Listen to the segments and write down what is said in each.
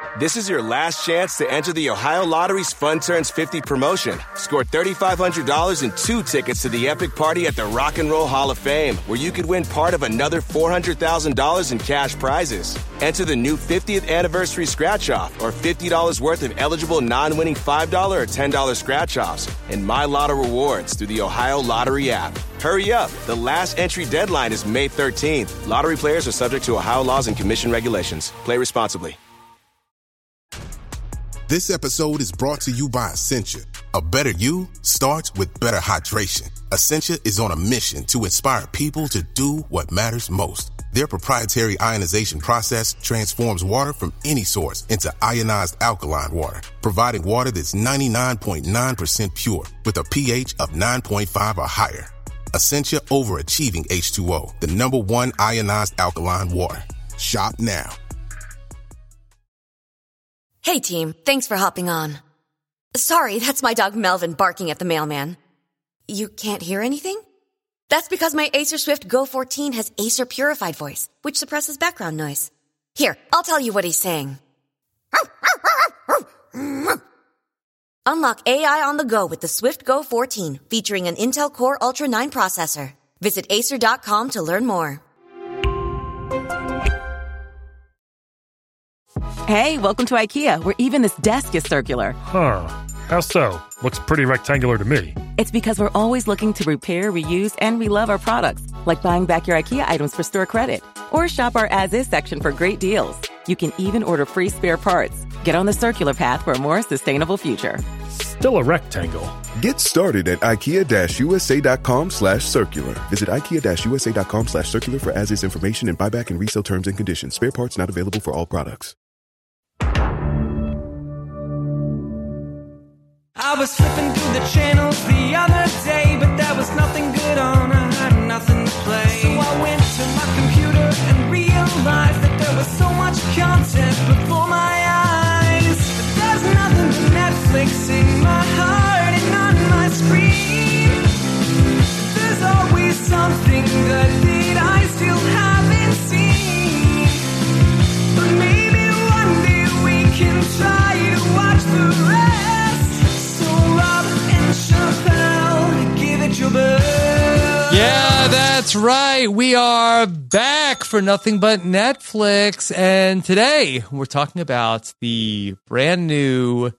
This is your last chance to enter the Ohio Lottery's Fun Turns 50 promotion. Score $3,500 and 2 tickets to the epic party at the Rock and Roll Hall of Fame, where you could win part of another $400,000 in cash prizes. Enter the new 50th anniversary scratch-off or $50 worth of eligible non-winning $5 or $10 scratch-offs and My Lotto rewards through the Ohio Lottery app. Hurry up. The last entry deadline is May 13th. Lottery players are subject to Ohio laws and commission regulations. Play responsibly. This episode is brought to you by Essentia. A better you starts with better hydration. Essentia is on a mission to inspire people to do what matters most. Their proprietary ionization process transforms water from any source into ionized alkaline water, providing water that's 99.9% pure with a pH of 9.5 or higher. Essentia overachieving H2O, the #1 ionized alkaline water. Shop now. Hey team, thanks for hopping on. Sorry, that's my dog Melvin barking at the mailman. You can't hear anything? That's because my Acer Swift Go 14 has Acer Purified Voice, which suppresses background noise. Here, I'll tell you what he's saying. Unlock AI on the go with the Swift Go 14, featuring an Intel Core Ultra 9 processor. Visit Acer.com to learn more. Hey, welcome to IKEA, where even this desk is circular. Huh. How so? Looks pretty rectangular to me. It's because we're always looking to repair, reuse, and relove our products, like buying back your IKEA items for store credit. Or shop our as-is section for great deals. You can even order free spare parts. Get on the circular path for a more sustainable future. Still a rectangle. Get started at IKEA-USA.com/circular. Visit IKEA-USA.com/circular for as-is information and buyback and resale terms and conditions. Spare parts not available for all products. I was flipping through the channels the other day, but there was nothing good on, I had nothing to play. So I went to my computer and realized that there was so much content before my eyes. But there's nothing but Netflix in my heart and on my screen. There's always something good that I still haven't seen. But maybe one day we can try and watch the rest. Yeah, that's right. We are back for Nothing But Netflix. And today we're talking about the brand new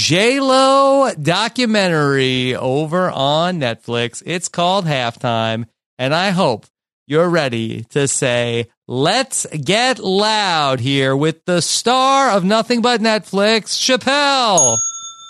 J-Lo documentary over on Netflix. It's called Halftime. And I hope you're ready to say, let's get loud here with the star of Nothing But Netflix, Chappelle.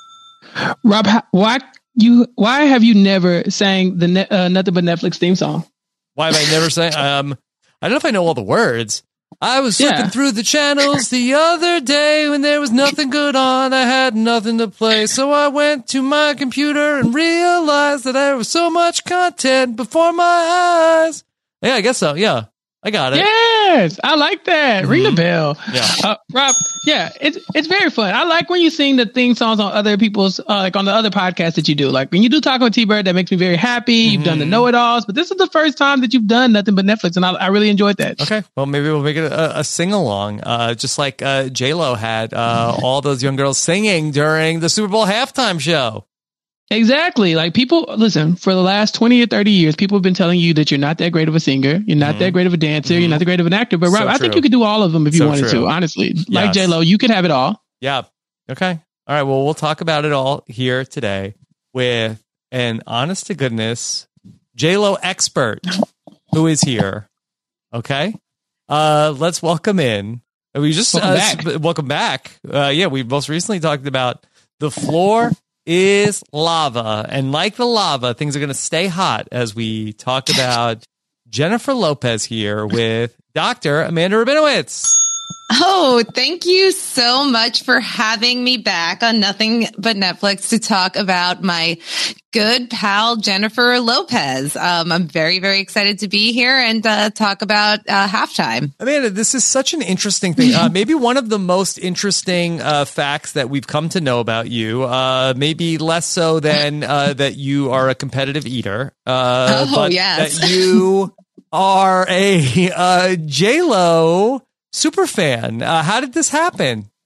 Rob, why have you never sang the Nothing But Netflix theme song? Why have I never sang? I don't know if I know all the words. I was flipping through the channels the other day when there was nothing good on. I had nothing to play. So I went to my computer and realized that there was so much content before my eyes. Yeah, I guess so. Yeah. I got it. Yes, I like that. Ring the bell. Yeah. Rob, yeah, it's very fun. I like when you sing the theme songs on other people's, like on the other podcasts that you do. Like when you do Talk on T-Bird, that makes me very happy. You've done the know-it-alls, but this is the first time that you've done Nothing But Netflix, and I really enjoyed that. Okay, well, maybe we'll make it a sing-along, just like J-Lo had all those young girls singing during the Super Bowl halftime show. Exactly. Like people, listen, for the last 20 or 30 years, people have been telling you that you're not that great of a singer. You're not that great of a dancer. You're not that great of an actor. But Rob, I think you could do all of them if you wanted to, honestly. Like J-Lo, you could have it all. Yeah. Okay. All right. Well, we'll talk about it all here today with an honest to goodness J-Lo expert who is here. Okay. Let's welcome in. We just welcome back. Yeah, we most recently talked about the floor is lava, and like the lava, things are going to stay hot as we talk about Jennifer Lopez here with Dr. Amanda Rabinowitz. Oh, thank you so much for having me back on Nothing But Netflix to talk about my good pal, Jennifer Lopez. I'm very, very excited to be here and talk about Halftime. Amanda, this is such an interesting thing. Maybe one of the most interesting facts that we've come to know about you, maybe less so than that you are a competitive eater, but yes. that you are a J-Lo super fan. How did this happen?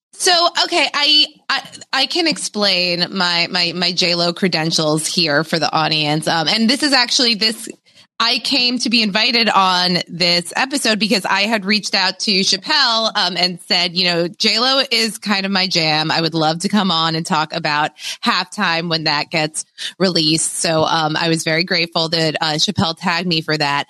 So, okay, I can explain my J-Lo credentials here for the audience. And this is actually I came to be invited on this episode because I had reached out to Chappelle and said, J-Lo is kind of my jam. I would love to come on and talk about Halftime when that gets released. So I was very grateful that Chappelle tagged me for that.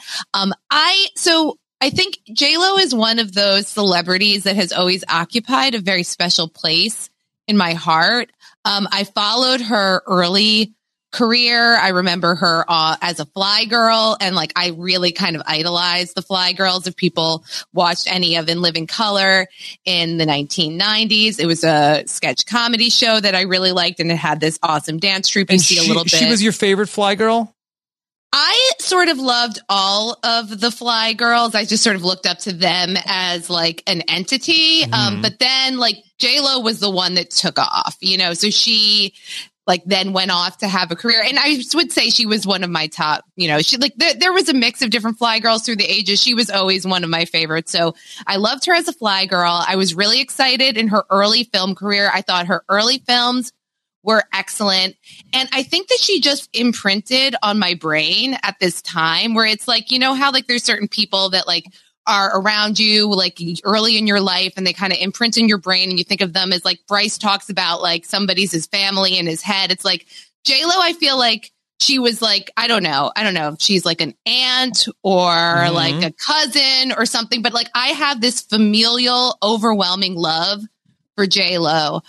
I think J-Lo is one of those celebrities that has always occupied a very special place in my heart. I followed her early career. I remember her as a Fly Girl, and I really kind of idolized the Fly Girls. If people watched any of In Living Color in the 1990s, it was a sketch comedy show that I really liked, and it had this awesome dance troupe. You see a little bit. She was your favorite Fly Girl? I sort of loved all of the Fly Girls. I just sort of looked up to them as an entity. But then J-Lo was the one that took off, so she then went off to have a career. And I would say she was one of my top, she there was a mix of different Fly Girls through the ages. She was always one of my favorites. So I loved her as a Fly Girl. I was really excited in her early film career. I thought her early films were excellent. And I think that she just imprinted on my brain at this time where it's how there's certain people that are around you early in your life and they kind of imprint in your brain and you think of them as Bryce talks about somebody's his family in his head. It's J-Lo, I feel she was I don't know if she's an aunt or a cousin or something, but I have this familial overwhelming love for J-Lo.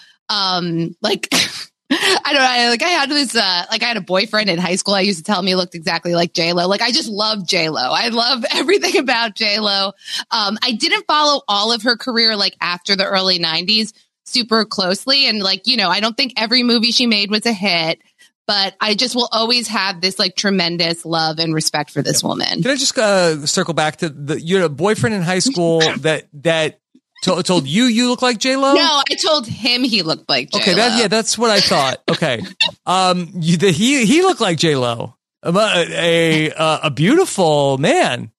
I don't know. I had this, I had a boyfriend in high school. I used to tell him he looked exactly like J-Lo. I just love J-Lo. I love everything about J-Lo. I didn't follow all of her career, after the early 90s super closely. And I don't think every movie she made was a hit, but I just will always have this tremendous love and respect for this woman. Can I just circle back to you had a boyfriend in high school that told you look like J-Lo? No, I told him he looked like J-Lo. Okay, that's what I thought. Okay, he looked like J-Lo, a beautiful man.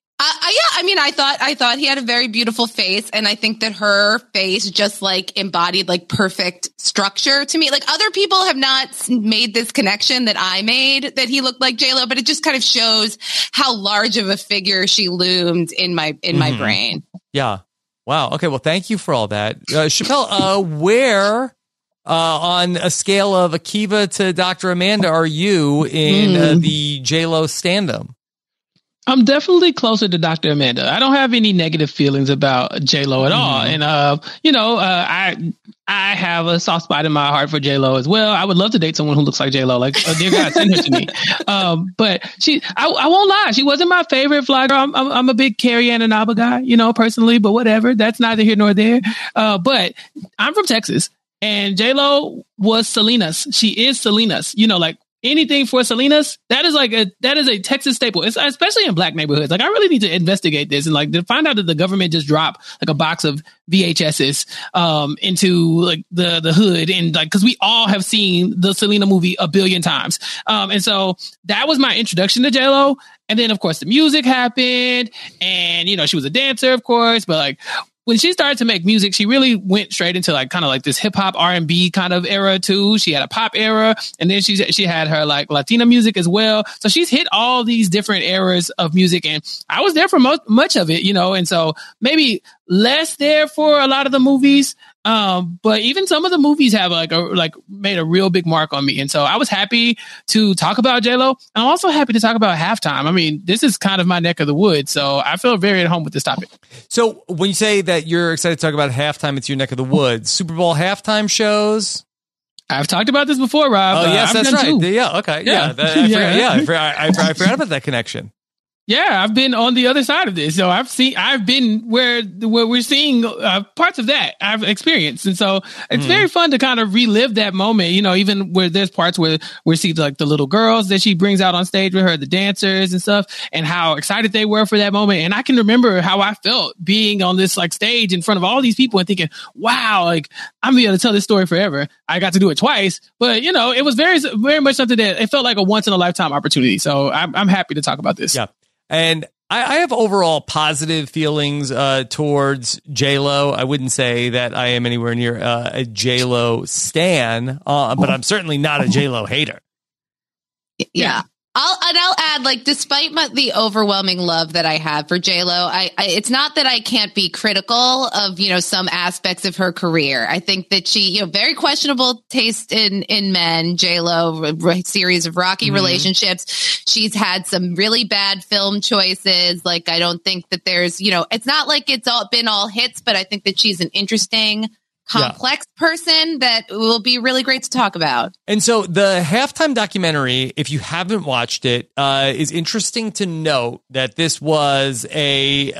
I thought he had a very beautiful face, and I think that her face just embodied perfect structure to me. Other people have not made this connection that I made that he looked like J-Lo, but it just kind of shows how large of a figure she loomed in my brain. Yeah. Wow. Okay. Well, thank you for all that. Chappelle, where on a scale of Akiva to Dr. Amanda are you in the J-Lo stand-up? I'm definitely closer to Dr. Amanda. I don't have any negative feelings about J-Lo at all. And, I have a soft spot in my heart for J-Lo as well. I would love to date someone who looks like J-Lo. Dear God, send her to me. But I won't lie. She wasn't my favorite Fly Girl. I'm a big Carrie Ann Inaba guy, personally, but whatever. That's neither here nor there. But I'm from Texas and J-Lo was Selena's. She is Selena's, anything for Selena's, that is a Texas staple. It's especially in black neighborhoods. I really need to investigate this and to find out that the government just dropped a box of VHSs into the hood and because we all have seen the Selena movie a billion times. And so that was my introduction to J-Lo. And then of course the music happened and she was a dancer, of course, but when she started to make music, she really went straight into this hip hop R&B kind of era too. She had a pop era, and then she had her Latina music as well. So she's hit all these different eras of music, and I was there for much of it, and so maybe less there for a lot of the movies. But even some of the movies have made a real big mark on me. And so I was happy to talk about J-Lo. And I'm also happy to talk about Halftime. This is kind of my neck of the woods. So I feel very at home with this topic. So when you say that you're excited to talk about Halftime, it's your neck of the woods. Super Bowl halftime shows. I've talked about this before, Rob. Oh, yes, that's right. Too. Yeah. Okay. Yeah. I forgot about that connection. Yeah, I've been on the other side of this. So I've been where we're seeing parts of that I've experienced. And so it's very fun to kind of relive that moment, even where there's parts where we see the little girls that she brings out on stage with her, the dancers and stuff, and how excited they were for that moment. And I can remember how I felt being on this stage in front of all these people and thinking, wow, I'm gonna be able to tell this story forever. I got to do it twice, but it was very, very much something that it felt like a once in a lifetime opportunity. So I'm happy to talk about this. Yeah. And I have overall positive feelings towards J-Lo. I wouldn't say that I am anywhere near a J-Lo stan, but I'm certainly not a J-Lo hater. Yeah. I'll add, like, despite the overwhelming love that I have for J-Lo, it's not that I can't be critical of, some aspects of her career. I think that she, very questionable taste in men, J-Lo, series of rocky relationships. She's had some really bad film choices. Like, I don't think that there's, it's not like it's been all hits, but I think that she's an interesting, complex person that will be really great to talk about. And so the halftime documentary, if you haven't watched it, is interesting to note that this was a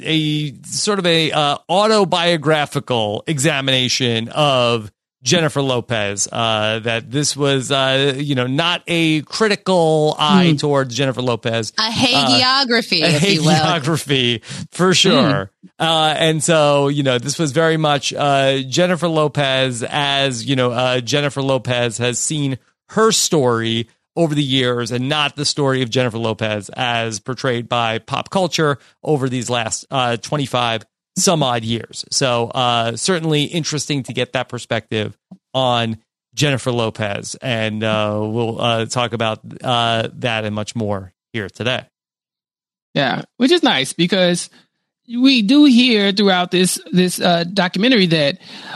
sort of a autobiographical examination of Jennifer Lopez, that this was, not a critical eye towards Jennifer Lopez. A hagiography, if you will. A hagiography, for sure. And so, this was very much Jennifer Lopez as, Jennifer Lopez has seen her story over the years and not the story of Jennifer Lopez as portrayed by pop culture over these last 25 some odd years. So certainly interesting to get that perspective on Jennifer Lopez. And we'll talk about that and much more here today. Yeah, which is nice because we do hear throughout this documentary that,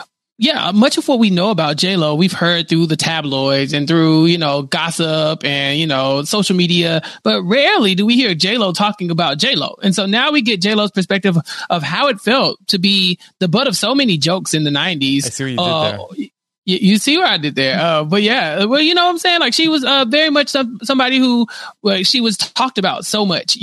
much of what we know about J-Lo, we've heard through the tabloids and through, gossip and, social media, but rarely do we hear J-Lo talking about J-Lo. And so now we get J-Lo's perspective of how it felt to be the butt of so many jokes in the 90s. I see what you did there. You see what I did there. But yeah, well, you know what I'm saying? Like, she was very much somebody who, she was talked about so much,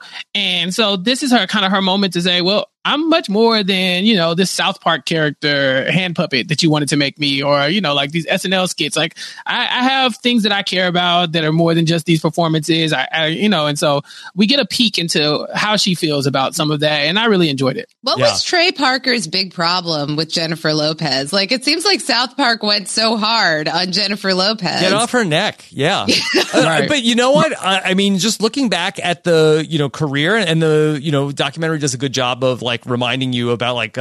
and so this is her moment to say, well, I'm much more than, this South Park character hand puppet that you wanted to make me, or, like these SNL skits. Like, I have things that I care about that are more than just these performances. And so we get a peek into how she feels about some of that. And I really enjoyed it. What was Trey Parker's big problem with Jennifer Lopez? Like, it seems like South Park went so hard on Jennifer Lopez. Get off her neck. Yeah. Right. But you know what? I mean, just looking back at the, career and the, documentary does a good job of like reminding you about like,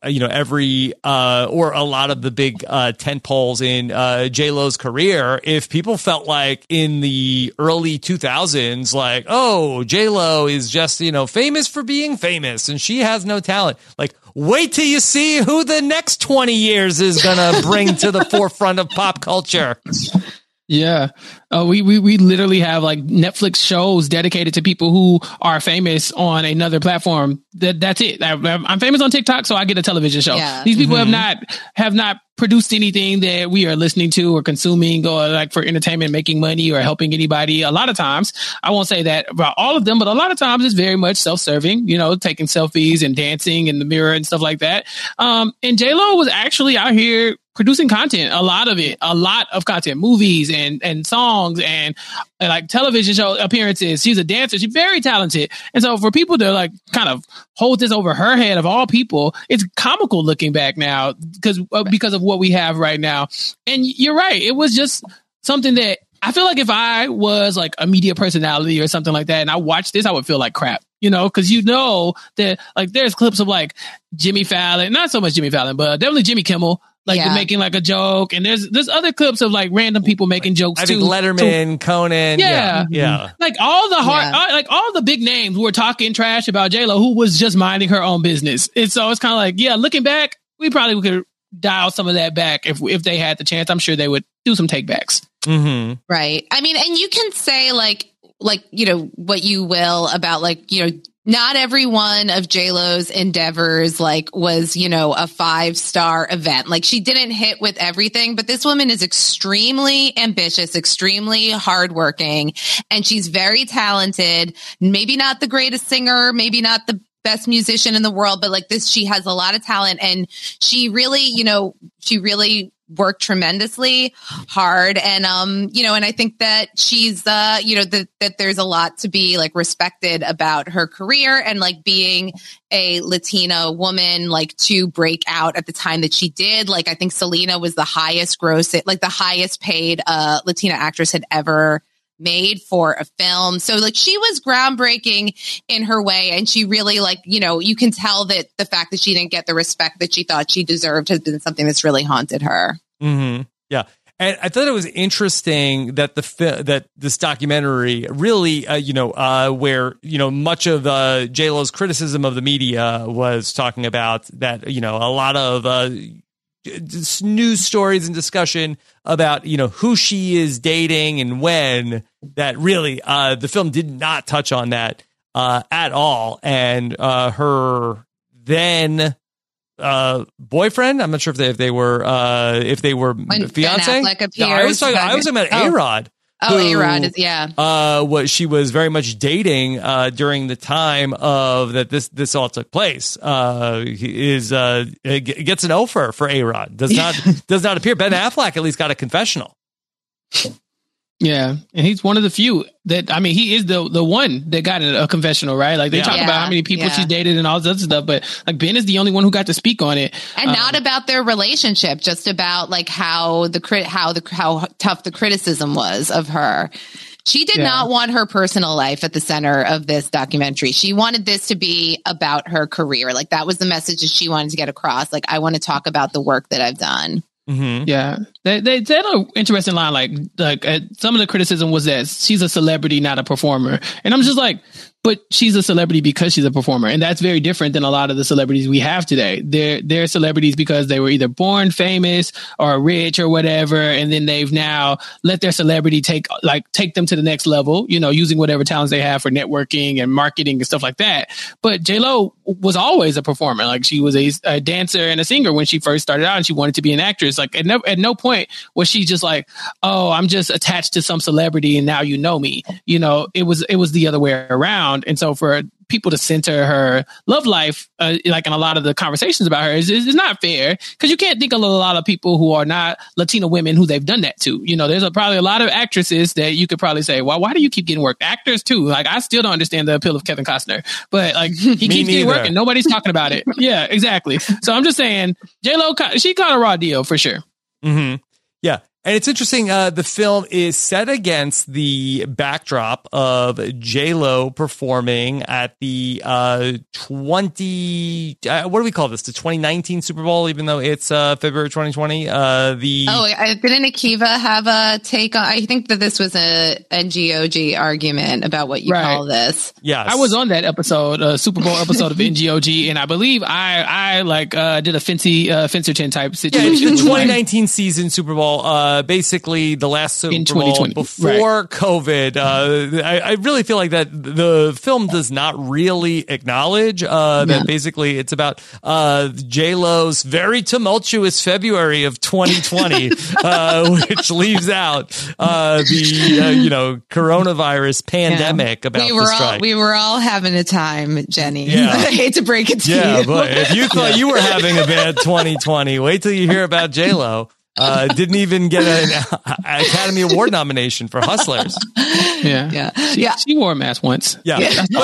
every, or a lot of the big, tent poles in, J-Lo's career. If people felt like in the early 2000s, like, oh, J-Lo is just, famous for being famous and she has no talent. Like, wait till you see who the next 20 years is going to bring to the forefront of pop culture. Yeah. We literally have like Netflix shows dedicated to people who are famous on another platform. That's it. I'm famous on TikTok, so I get a television show. Yeah. These people have not produced anything that we are listening to or consuming or like for entertainment, making money or helping anybody. A lot of times, I won't say that about all of them, but a lot of times it's very much self-serving, taking selfies and dancing in the mirror and stuff like that. And J-Lo was actually out here producing content, a lot of content, movies and songs and like television show appearances. She's a dancer. She's very talented. And so for people to like kind of hold this over her head of all people, it's comical looking back now because of what we have right now. And you're right. It was just something that I feel like if I was like a media personality or something like that and I watched this, I would feel like crap. Because that like there's clips of like Jimmy Fallon, not so much Jimmy Fallon, but definitely Jimmy Kimmel, making like a joke. And there's other clips of like random people making jokes too. I think Letterman, Conan. Yeah. Like all the big names were talking trash about J-Lo, who was just minding her own business. And so it's kind of like, looking back, we probably could dial some of that back if they had the chance. I'm sure they would do some takebacks. Mm-hmm. Right. I mean, and you can say like, what you will about like, not every one of J-Lo's endeavors like was, a 5-star event. Like she didn't hit with everything, but this woman is extremely ambitious, extremely hardworking, and she's very talented. Maybe not the greatest singer, maybe not the best musician in the world, but like this, she has a lot of talent and she really, worked tremendously hard. And, and I think that she's, that there's a lot to be like respected about her career and like being a Latina woman, like to break out at the time that she did. Like, I think Selena was the highest paid, Latina actress had ever made for a film. So like she was groundbreaking in her way. And she really like, you know, you can tell that the fact that she didn't get the respect that she thought she deserved has been something that's really haunted her. Mm-hmm. Yeah. And I thought it was interesting that that this documentary really, where, much of J-Lo's criticism of the media was talking about that, a lot of news stories and discussion about, who she is dating and when, that really the film did not touch on that at all. And her then boyfriend, I'm not sure if they were when fiance. Ben Affleck appears, I was talking about A-Rod. A-Rod is, yeah. What she was very much dating during the time of that this all took place. Gets an offer for A-Rod. Does not appear. Ben Affleck at least got a confessional. Yeah, and he's one of the few that, I mean, he is the one that got a confessional, right? Like they talk about how many people she dated and all this other stuff, but like Ben is the only one who got to speak on it, and not about their relationship, just about like how tough the criticism was of her. She did not want her personal life at the center of this documentary. She wanted this to be about her career. Like that was the message that she wanted to get across. Like, I want to talk about the work that I've done. Mm-hmm. Yeah, they said an interesting line. Like some of the criticism was that she's a celebrity, not a performer, and I'm just like, but she's a celebrity because she's a performer, and that's very different than a lot of the celebrities we have today. They're celebrities because they were either born famous or rich or whatever, and then they've now let their celebrity take them to the next level, using whatever talents they have for networking and marketing and stuff like that. But J-Lo was always a performer. Like she was a dancer and a singer when she first started out, and she wanted to be an actress. Like at no point was she just like, oh, I'm just attached to some celebrity and now you know me. It was the other way around. And so for people to center her love life, like in a lot of the conversations about her, is not fair, because you can't think of a lot of people who are not Latina women who they've done that to. There's probably a lot of actresses that you could probably say, well, why do you keep getting work? Actors too. Like I still don't understand the appeal of Kevin Costner, but like he keeps getting work and nobody's talking about it. Yeah, exactly. So I'm just saying, J-Lo, she got a raw deal for sure. Mm-hmm. Yeah. And it's interesting, the film is set against the backdrop of J-Lo performing at the what do we call this? The 2019 Super Bowl, even though it's February 2020. Didn't Akiva have a take on? I think that this was a NGOG argument about what you call this. Yes, I was on that episode, Super Bowl episode of NGOG, and I believe I did a Fincerton type situation. Yeah, the 2019 season Super Bowl. Basically, the last Super Bowl before COVID. I really feel like that the film does not really acknowledge that basically it's about J-Lo's very tumultuous February of 2020, which leaves out the coronavirus pandemic about the strike. We were all having a time, Jenny. Yeah. I hate to break it to you. Yeah, but if you thought you were having a bad 2020, wait till you hear about J-Lo. Didn't even get an Academy Award nomination for Hustlers. She wore a mask once. I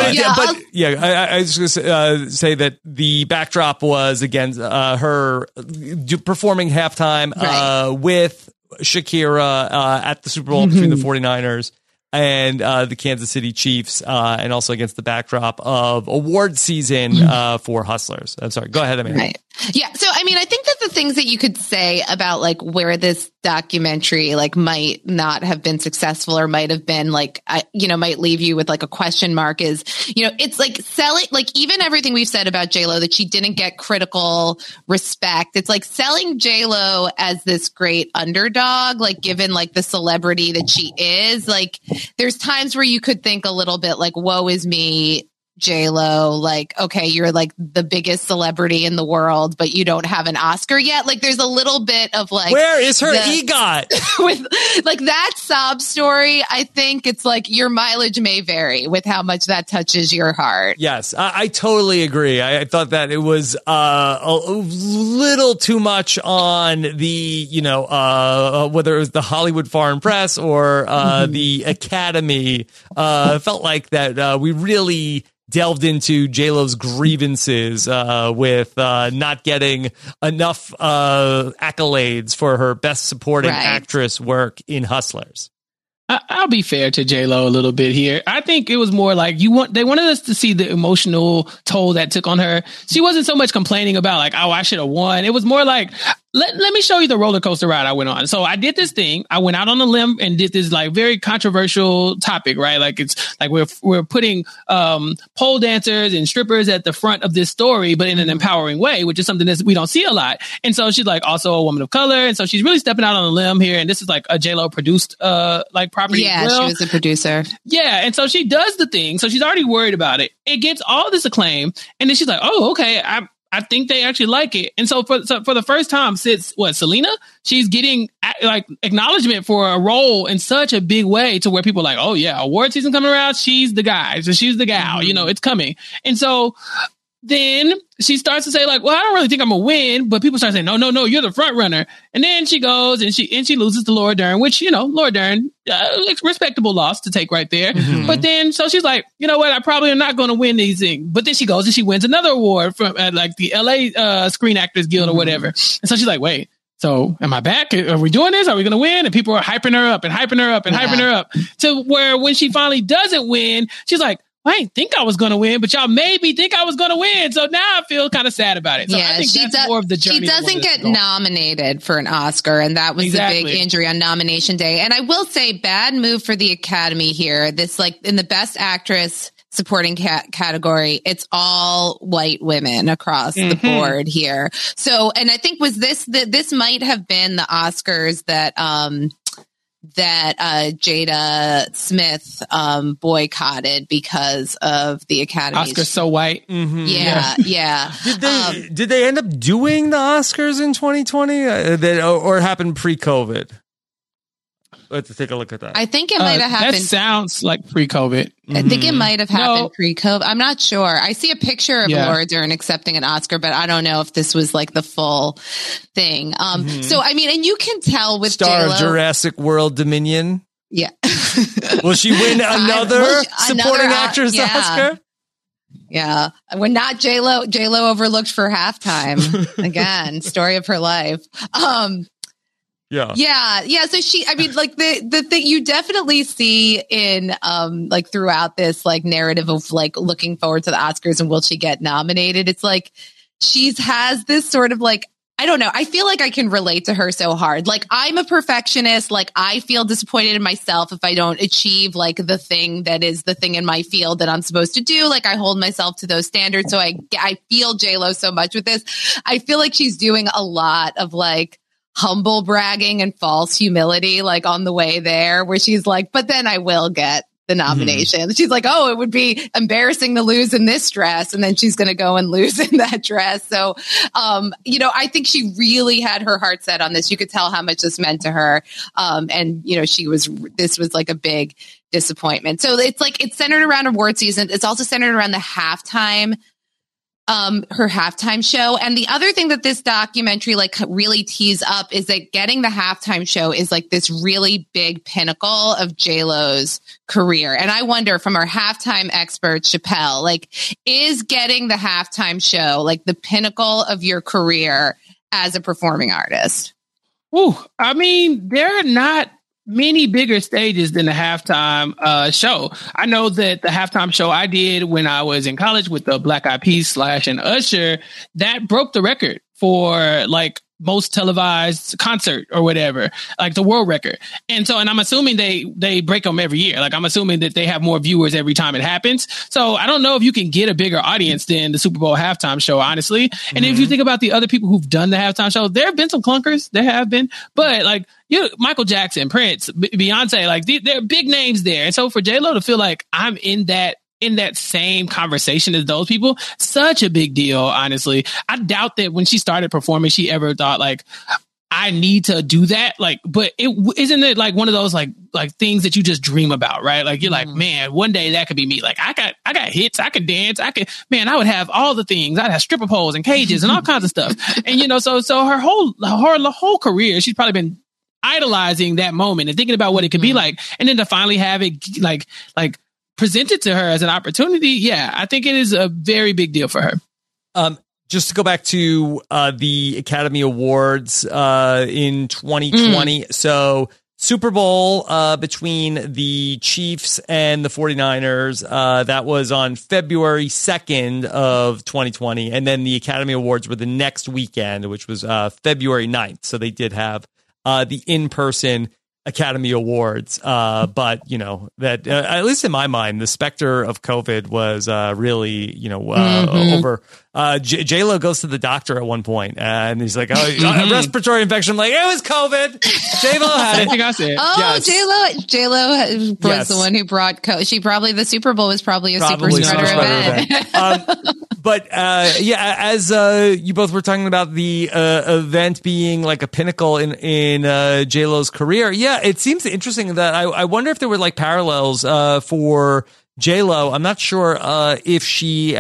was just going to say that the backdrop was against her performing halftime with Shakira at the Super Bowl between the 49ers and the Kansas City Chiefs, and also against the backdrop of award season for Hustlers. I'm sorry. Go ahead, Amanda. Right. Yeah. So, I mean, I think that the things that you could say about like where this documentary like might not have been successful or might have been like, might leave you with like a question mark is, it's like selling, like even everything we've said about J-Lo that she didn't get critical respect. It's like selling J-Lo as this great underdog, like given like the celebrity that she is. Like there's times where you could think a little bit like, woe is me, J-Lo, like, okay, you're like the biggest celebrity in the world, but you don't have an Oscar yet. Like there's a little bit of like, where is her EGOT? With like that sob story, I think it's like your mileage may vary with how much that touches your heart. Yes, I totally agree. I thought that it was a little too much on the, whether it was the Hollywood Foreign Press or the Academy, felt like that we really delved into J-Lo's grievances with not getting enough accolades for her Best Supporting Actress work in Hustlers. I'll be fair to J-Lo a little bit here. I think it was more like they wanted us to see the emotional toll that took on her. She wasn't so much complaining about like, oh, I should have won. It was more like, let me show you the roller coaster ride I went on. So I did this thing. I went out on a limb and did this like very controversial topic, right? Like it's like we're putting pole dancers and strippers at the front of this story, but in an empowering way, which is something that we don't see a lot. And so she's like also a woman of color. And so she's really stepping out on a limb here. And this is like a J-Lo produced like property. Yeah, she was a producer. Yeah. And so she does the thing. So she's already worried about it. It gets all this acclaim. And then she's like, oh, okay. I think they actually like it. And so for the first time since Selena, she's getting like acknowledgement for a role in such a big way to where people are like, oh yeah, award season coming around. She's the guy. So she's the gal, it's coming. And so then she starts to say like, well, I don't really think I'm gonna win, but people start saying, no, you're the front runner. And then she goes and she loses to Laura Dern, which, Laura Dern, respectable loss to take right there. Mm-hmm. But then, so she's like, you know what? I probably am not going to win these things. But then she goes and she wins another award from like the LA Screen Actors Guild or whatever. And so she's like, wait, so am I back? Are we doing this? Are we going to win? And people are hyping her up and hyping her up and hyping her up to where when she finally doesn't win, she's like, I didn't think I was going to win, but y'all made me think I was going to win. So now I feel kind of sad about it. So I think that's more of the journey. She doesn't get nominated for an Oscar, and that was the big injury on nomination day. And I will say, bad move for the Academy here. This, like, in the Best Actress supporting category, it's all white women across the board here. So, and I think this might have been the Oscars that Jada Smith boycotted because of the Academy. Oscars so white. Mm-hmm. Yeah. Did they end up doing the Oscars in 2020 or happened pre-COVID? Let's take a look at that. I think it might have happened. That sounds like pre-COVID. I think it might have happened pre-COVID. I'm not sure. I see a picture of Laura Dern accepting an Oscar, but I don't know if this was like the full thing. So, I mean, and you can tell with Star J-Lo, of Jurassic World Dominion. Yeah. Will she win another supporting actress Oscar? Yeah. We're not J-Lo. J-Lo overlooked for Halftime. Again, story of her life. Yeah. So I mean, like the thing you definitely see in, like throughout this like narrative of like looking forward to the Oscars and will she get nominated? It's like, has this sort of like, I don't know. I feel like I can relate to her so hard. Like I'm a perfectionist. Like I feel disappointed in myself if I don't achieve like the thing that is the thing in my field that I'm supposed to do. Like I hold myself to those standards. So I feel J-Lo so much with this. I feel like she's doing a lot of like humble bragging and false humility, like on the way there, where she's like, but then I will get the nomination. She's like, oh, it would be embarrassing to lose in this dress. And then she's going to go and lose in that dress. So, I think she really had her heart set on this. You could tell how much this meant to her. And this was like a big disappointment. So it's like, it's centered around award season. It's also centered around the halftime her halftime show. And the other thing that this documentary like really tees up is that getting the halftime show is like this really big pinnacle of J-Lo's career. And I wonder from our halftime expert, Chappelle, like, is getting the halftime show like the pinnacle of your career as a performing artist? Ooh, I mean, there are not many bigger stages than the halftime show. I know that the halftime show I did when I was in college with the Black Eyed Peas, Slash, and Usher, that broke the record for like most televised concert or whatever, like the world record. And I'm assuming they break them every year. Like I'm assuming that they have more viewers every time it happens. So I don't know if you can get a bigger audience than the Super Bowl halftime show, honestly. And if you think about the other people who've done the halftime show, there have been some clunkers. There have been, but like, Michael Jackson, Prince, Beyonce, like there are big names there. And so for J-Lo to feel like I'm in that same conversation as those people, such a big deal, honestly. I doubt that when she started performing, she ever thought like, I need to do that. Like, but isn't it like one of those like things that you just dream about, right? Like you're like, man, one day that could be me. Like I got hits, I could dance, I would have all the things. I'd have stripper poles and cages and all kinds of stuff. And so her whole career, she's probably been idolizing that moment and thinking about what it could be like. And then to finally have it like presented to her as an opportunity. Yeah, I think it is a very big deal for her. Just to go back to the Academy Awards in 2020. So Super Bowl between the Chiefs and the 49ers. That was on February 2nd of 2020. And then the Academy Awards were the next weekend, which was February 9th. So they did have the in-person Academy Awards. But, you know, that at least in my mind, the specter of COVID was really, you know, over. J-Lo goes to the doctor at one point and he's like, oh, respiratory infection. I'm like, it was COVID. J-Lo had it. I think I said. Oh, yes. J-Lo was the one who brought COVID. The Super Bowl was probably a super spreader event. But yeah, as you both were talking about the event being like a pinnacle in J-Lo's career, yeah, it seems interesting that I wonder if there were like parallels for J-Lo. I'm not sure if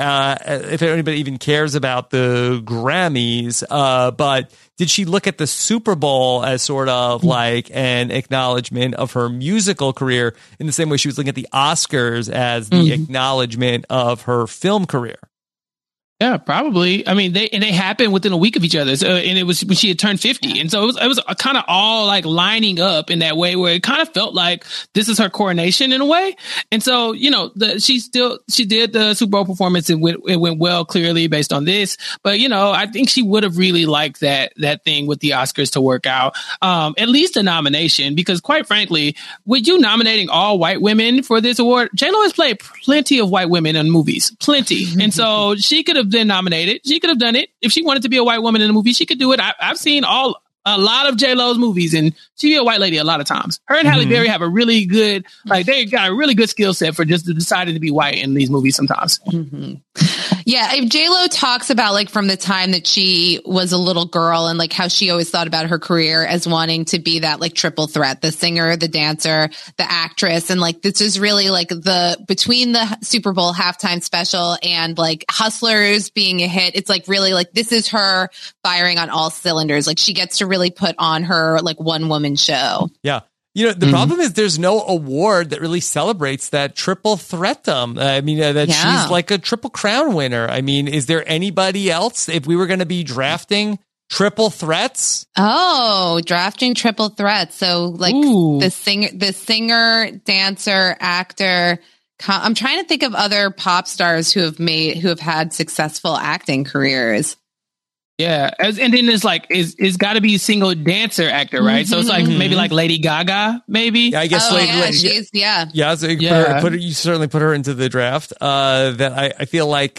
anybody even cares about the Grammys, but did she look at the Super Bowl as sort of like an acknowledgement of her musical career in the same way she was looking at the Oscars as the acknowledgement of her film career? Yeah, probably. I mean, they happened within a week of each other. So, and it was when she had turned 50. And so it was kind of all like lining up in that way where it kind of felt like this is her coronation in a way. And so, you know, she did the Super Bowl performance and it went well clearly based on this. But, you know, I think she would have really liked that thing with the Oscars to work out, at least a nomination, because quite frankly, with you nominating all white women for this award, J-Lo has played plenty of white women in movies, plenty. And so she could have been nominated. She could have done it. If she wanted to be a white woman in a movie, she could do it. I've seen a lot of J-Lo's movies, and she be a white lady a lot of times. Her and Halle Berry have a really good, like they got a really good skill set for just deciding to be white in these movies sometimes. Yeah, if J-Lo talks about like from the time that she was a little girl and like how she always thought about her career as wanting to be that like triple threat, the singer, the dancer, the actress. And like, this is really like between the Super Bowl halftime special and like Hustlers being a hit, it's like really like, this is her firing on all cylinders. Like she gets to really put on her like one woman show. Yeah. You know, the problem is there's no award that really celebrates that triple threatdom. I mean, she's like a Triple Crown winner. I mean, is there anybody else if we were going to be drafting triple threats? Oh, drafting triple threats. So like the singer, dancer, actor. I'm trying to think of other pop stars who have had successful acting careers. Yeah, and then it's like it's got to be a single dancer actor, right? So it's like maybe like Lady Gaga, maybe. Yeah, I guess. So you certainly put her into the draft. That I feel like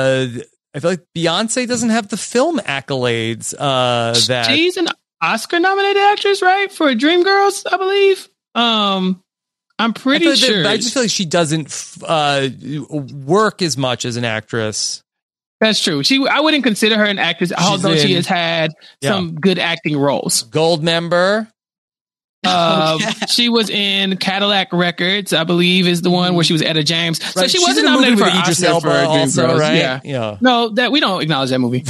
Beyonce doesn't have the film accolades. That she's an Oscar-nominated actress, right? For Dreamgirls, I believe. I'm pretty sure. I just feel like she doesn't work as much as an actress. That's true. I wouldn't consider her an actress, although she has had some good acting roles. Goldmember. She was in Cadillac Records, I believe, is the one where she was Etta James. Right. So she wasn't nominated for Idris Oscar for also, right? Yeah. No, that we don't acknowledge that movie.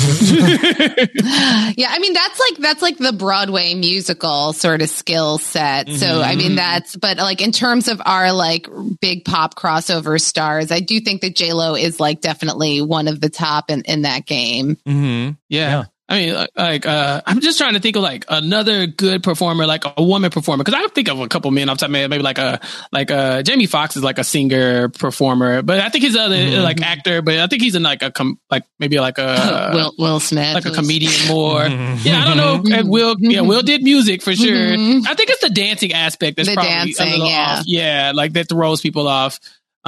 Yeah, I mean that's like the Broadway musical sort of skill set. So I mean but like in terms of our like big pop crossover stars, I do think that J-Lo is like definitely one of the top in that game. Yeah. I mean, I'm just trying to think of like another good performer, like a woman performer, because I think of a couple men off the top of my head, maybe like Jamie Foxx is like a singer performer, but I think he's other like actor, but I think he's in like maybe like a Will Smith, like a comedian more. Yeah, I don't know. Will did music for sure. I think it's the dancing aspect that's probably dancing, a little off. Yeah, like that throws people off.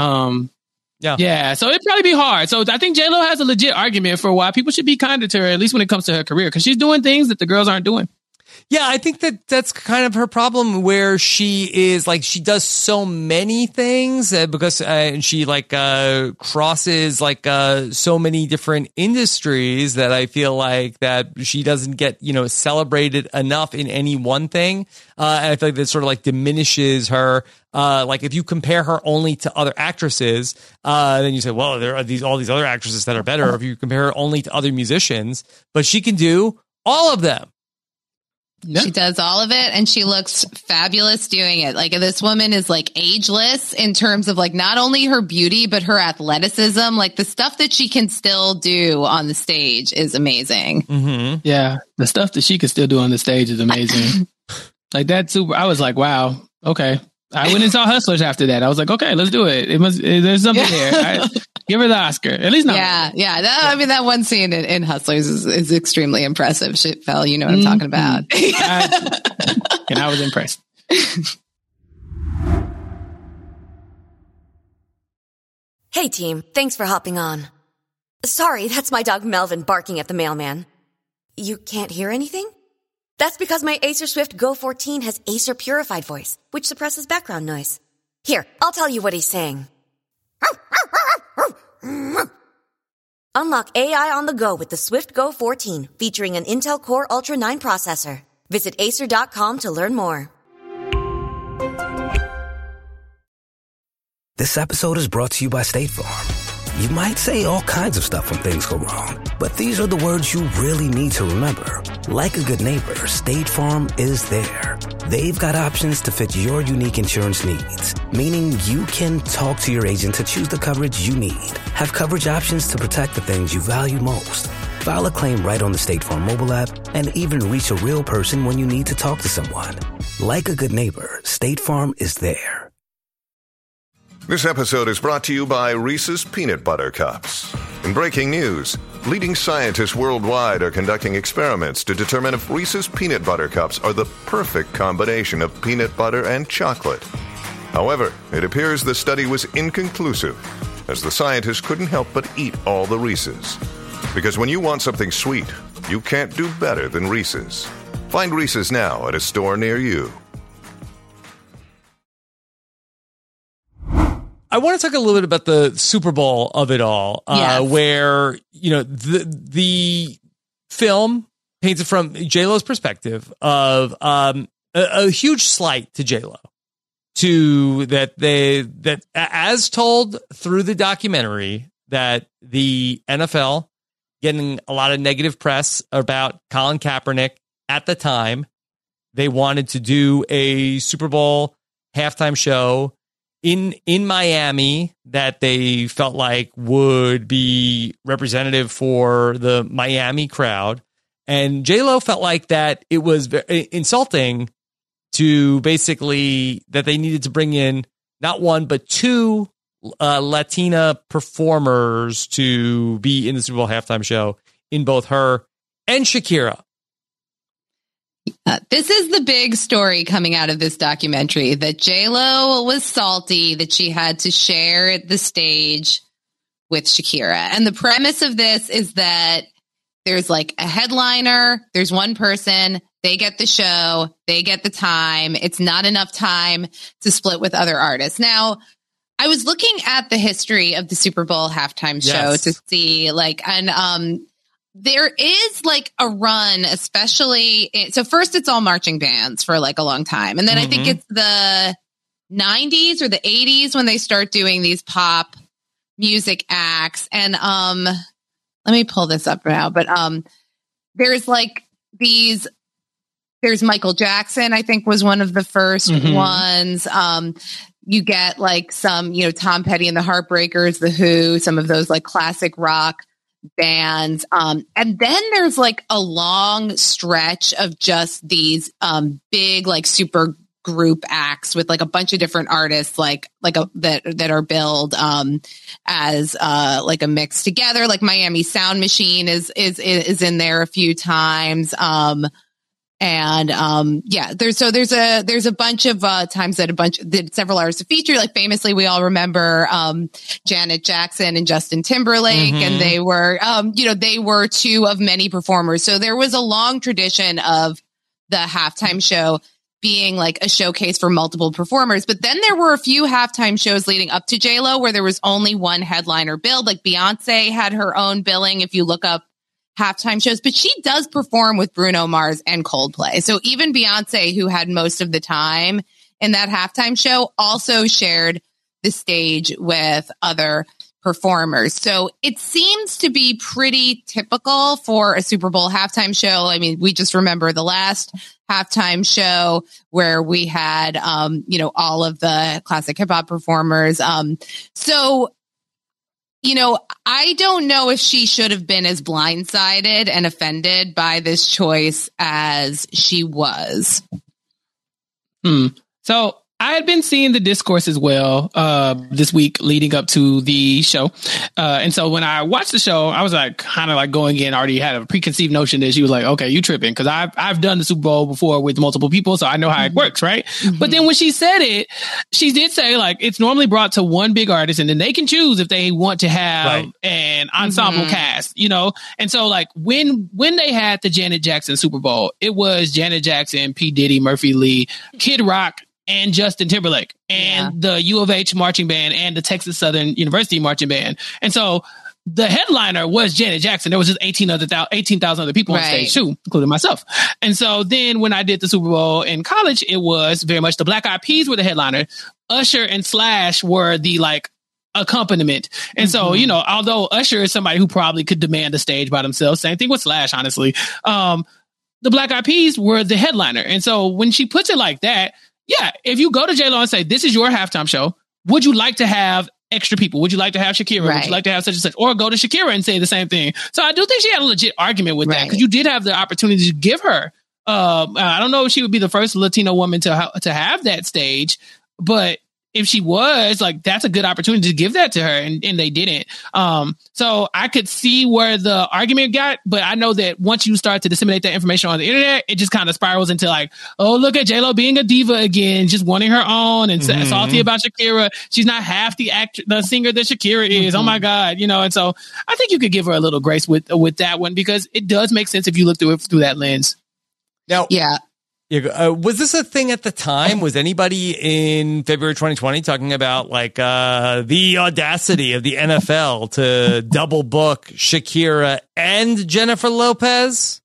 Yeah, so it'd probably be hard. So I think J-Lo has a legit argument for why people should be kinder to her, at least when it comes to her career, because she's doing things that the girls aren't doing. Yeah, I think that's kind of her problem, where she is like, she does so many things because she like crosses like so many different industries that I feel like that she doesn't get, celebrated enough in any one thing. And I feel like that sort of like diminishes her. Like if you compare her only to other actresses, then you say, well, there are all these other actresses that are better. Or if you compare her only to other musicians, but she can do all of them. Yeah. She does all of it and she looks fabulous doing it. Like this woman is like ageless in terms of like not only her beauty, but her athleticism. Like the stuff that she can still do on the stage is amazing. Yeah. The stuff that she can still do on the stage is amazing. Like that super. I was like, wow, okay. I went and saw Hustlers after that. I was like, okay, let's do it. There's something there. Give her the Oscar. At least not. Yeah. I mean, that one scene in Hustlers is extremely impressive. Shit, Phil, you know what I'm talking about. And I was impressed. Hey team, thanks for hopping on. Sorry, that's my dog Melvin barking at the mailman. You can't hear anything? That's because my Acer Swift Go 14 has Acer Purified Voice, which suppresses background noise. Here, I'll tell you what he's saying. Unlock AI on the go with the Swift Go 14, featuring an Intel Core Ultra 9 processor. Visit Acer.com to learn more. This episode is brought to you by State Farm. You might say all kinds of stuff when things go wrong, but these are the words you really need to remember. Like a good neighbor, State Farm is there. They've got options to fit your unique insurance needs, meaning you can talk to your agent to choose the coverage you need, have coverage options to protect the things you value most, file a claim right on the State Farm mobile app, and even reach a real person when you need to talk to someone. Like a good neighbor, State Farm is there. This episode is brought to you by Reese's Peanut Butter Cups. In breaking news, leading scientists worldwide are conducting experiments to determine if Reese's Peanut Butter Cups are the perfect combination of peanut butter and chocolate. However, it appears the study was inconclusive, as the scientists couldn't help but eat all the Reese's. Because when you want something sweet, you can't do better than Reese's. Find Reese's now at a store near you. I want to talk a little bit about the Super Bowl of it all, where, you know, the film paints it from J-Lo's perspective of a huge slight to J-Lo, that as told through the documentary, that the NFL getting a lot of negative press about Colin Kaepernick at the time. They wanted to do a Super Bowl halftime show in Miami that they felt like would be representative for the Miami crowd. And J-Lo felt like that it was very insulting to basically that they needed to bring in not one, but two Latina performers to be in the Super Bowl halftime show, in both her and Shakira. This is the big story coming out of this documentary, that J-Lo was salty that she had to share the stage with Shakira. And the premise of this is that there's like a headliner, there's one person, they get the show, they get the time. It's not enough time to split with other artists. Now, I was looking at the history of the Super Bowl halftime show to see there is like a run, especially. So first it's all marching bands for like a long time. And then I think it's the 90s or the 80s when they start doing these pop music acts. And let me pull this up now. But there's like there's Michael Jackson, I think, was one of the first ones. You get like some, Tom Petty and the Heartbreakers, The Who, some of those like classic rock bands. And then there's like a long stretch of just these big like super group acts with like a bunch of different artists that are billed as like a mix together. Like Miami Sound Machine is in there a few times. There's a bunch of times that several artists feature, like famously we all remember Janet Jackson and Justin Timberlake, and they were two of many performers. So there was a long tradition of the halftime show being like a showcase for multiple performers. But then there were a few halftime shows leading up to J-Lo where there was only one headliner billed. Like Beyonce had her own billing if you look up halftime shows, but she does perform with Bruno Mars and Coldplay. So even Beyonce, who had most of the time in that halftime show, also shared the stage with other performers. So it seems to be pretty typical for a Super Bowl halftime show. I mean, we just remember the last halftime show where we had, all of the classic hip hop performers. I don't know if she should have been as blindsided and offended by this choice as she was. So I had been seeing the discourse as well this week leading up to the show. And so when I watched the show, I was like kind of like going in, already had a preconceived notion that she was like, okay, you tripping. Cause I've done the Super Bowl before with multiple people. So I know how it works. Right. But then when she said it, she did say like, it's normally brought to one big artist and then they can choose if they want to have an ensemble cast, you know? And so like when they had the Janet Jackson Super Bowl, it was Janet Jackson, P. Diddy, Murphy Lee, Kid Rock, and Justin Timberlake and the U of H marching band and the Texas Southern University marching band. And so the headliner was Janet Jackson. There was just 18,000 other people on stage too, including myself. And so then when I did the Super Bowl in college, it was very much the Black Eyed Peas were the headliner. Usher and Slash were the like accompaniment. And so, you know, although Usher is somebody who probably could demand a stage by themselves, same thing with Slash, honestly. The Black Eyed Peas were the headliner. And so when she puts it like that, yeah, if you go to J-Lo and say, this is your halftime show, would you like to have extra people? Would you like to have Shakira? Would you like to have such and such? Or go to Shakira and say the same thing. So I do think she had a legit argument with that because you did have the opportunity to give her. I don't know if she would be the first Latino woman to have that stage, but if she was, like, that's a good opportunity to give that to her, and they didn't. So I could see where the argument got, but I know that once you start to disseminate that information on the internet, it just kind of spirals into like, oh, look at J-Lo being a diva again, just wanting her own and salty about Shakira. She's not half the singer that Shakira is. Oh my God, you know. And so I think you could give her a little grace with that one because it does make sense if you look through it through that lens. Now, was this a thing at the time? Was anybody in February 2020 talking about like the audacity of the NFL to double book Shakira and Jennifer Lopez?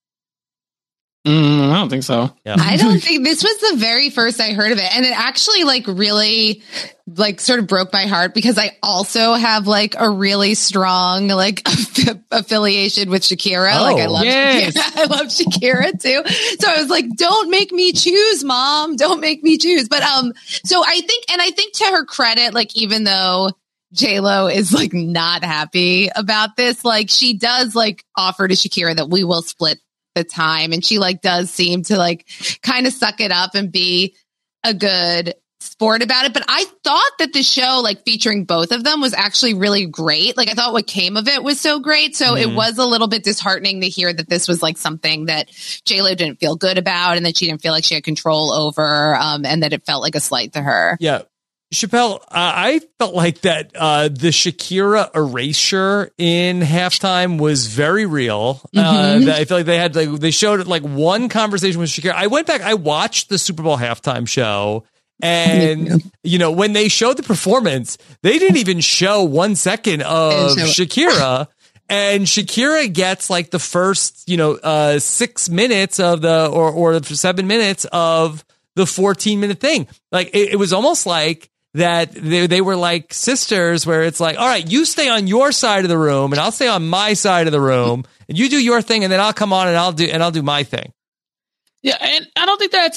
I don't think so. Yeah. I don't think this was the very first I heard of it. And it actually like really like sort of broke my heart because I also have like a really strong like affiliation with Shakira. Like I love Shakira. I love Shakira too. So I was like, don't make me choose, Mom. Don't make me choose. But so I think to her credit, like even though J-Lo is like not happy about this, like she does like offer to Shakira that we will split the time, and she like does seem to like kind of suck it up and be a good sport about it. But I thought that the show like featuring both of them was actually really great. Like I thought what came of it was so great. So it was a little bit disheartening to hear that this was like something that J-Lo didn't feel good about and that she didn't feel like she had control over, and that it felt like a slight to her. Yeah. Chappelle, I felt like that the Shakira erasure in halftime was very real. I feel like they showed like one conversation with Shakira. I went back, I watched the Super Bowl halftime show, and you know, when they showed the performance, they didn't even show 1 second of Shakira. And Shakira gets like the first, 6 minutes of the or 7 minutes of the 14-minute thing. Like it was almost like that they were like sisters where it's like, all right, you stay on your side of the room and I'll stay on my side of the room and you do your thing and then I'll come on and I'll do my thing. Yeah. And I don't think that's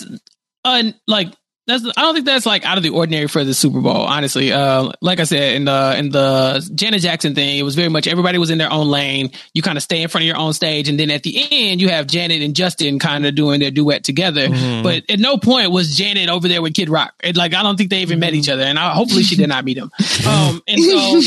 I don't think that's like out of the ordinary for the Super Bowl, honestly. Like I said, in the Janet Jackson thing, it was very much everybody was in their own lane. You kind of stay in front of your own stage. And then at the end, you have Janet and Justin kind of doing their duet together. But at no point was Janet over there with Kid Rock. I don't think they even met each other. And hopefully she did not meet him. And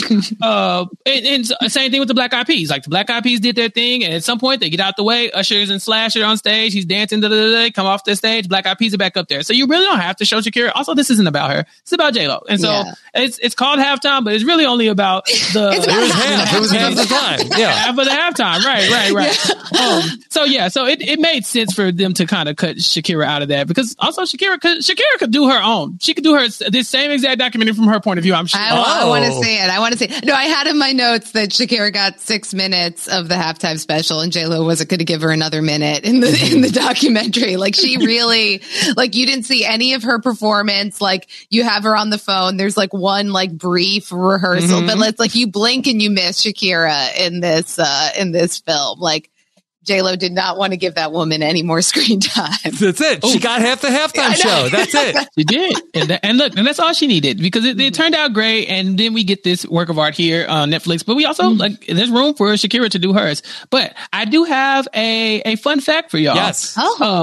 same thing with the Black Eyed Peas. Like the Black Eyed Peas did their thing. And at some point they get out the way. Usher's and Slash are on stage. He's dancing, come off the stage. Black Eyed Peas are back up there. So you really don't have to show Shakira. Also, this isn't about her. It's about J-Lo. And so it's called halftime, but it's really only about the... It was half the time. Yeah. Half of the halftime. Right. So it made sense for them to kind of cut Shakira out of that because also Shakira could do her own. She could do this same exact documentary from her point of view, I'm sure. I want to see it. No, I had in my notes that Shakira got 6 minutes of the halftime special and J-Lo wasn't going to give her another minute in the documentary. Like she really, like you didn't see any of her performance. Like you have her on the phone. There's like one like brief rehearsal, but it's like you blink and you miss Shakira in this film. Like J-Lo did not want to give that woman any more screen time. That's it. She got half the halftime show. That's it. She did. And look, and that's all she needed because it turned out great. And then we get this work of art here on Netflix, but we also like there's room for Shakira to do hers. But I do have a fun fact for y'all. Yes.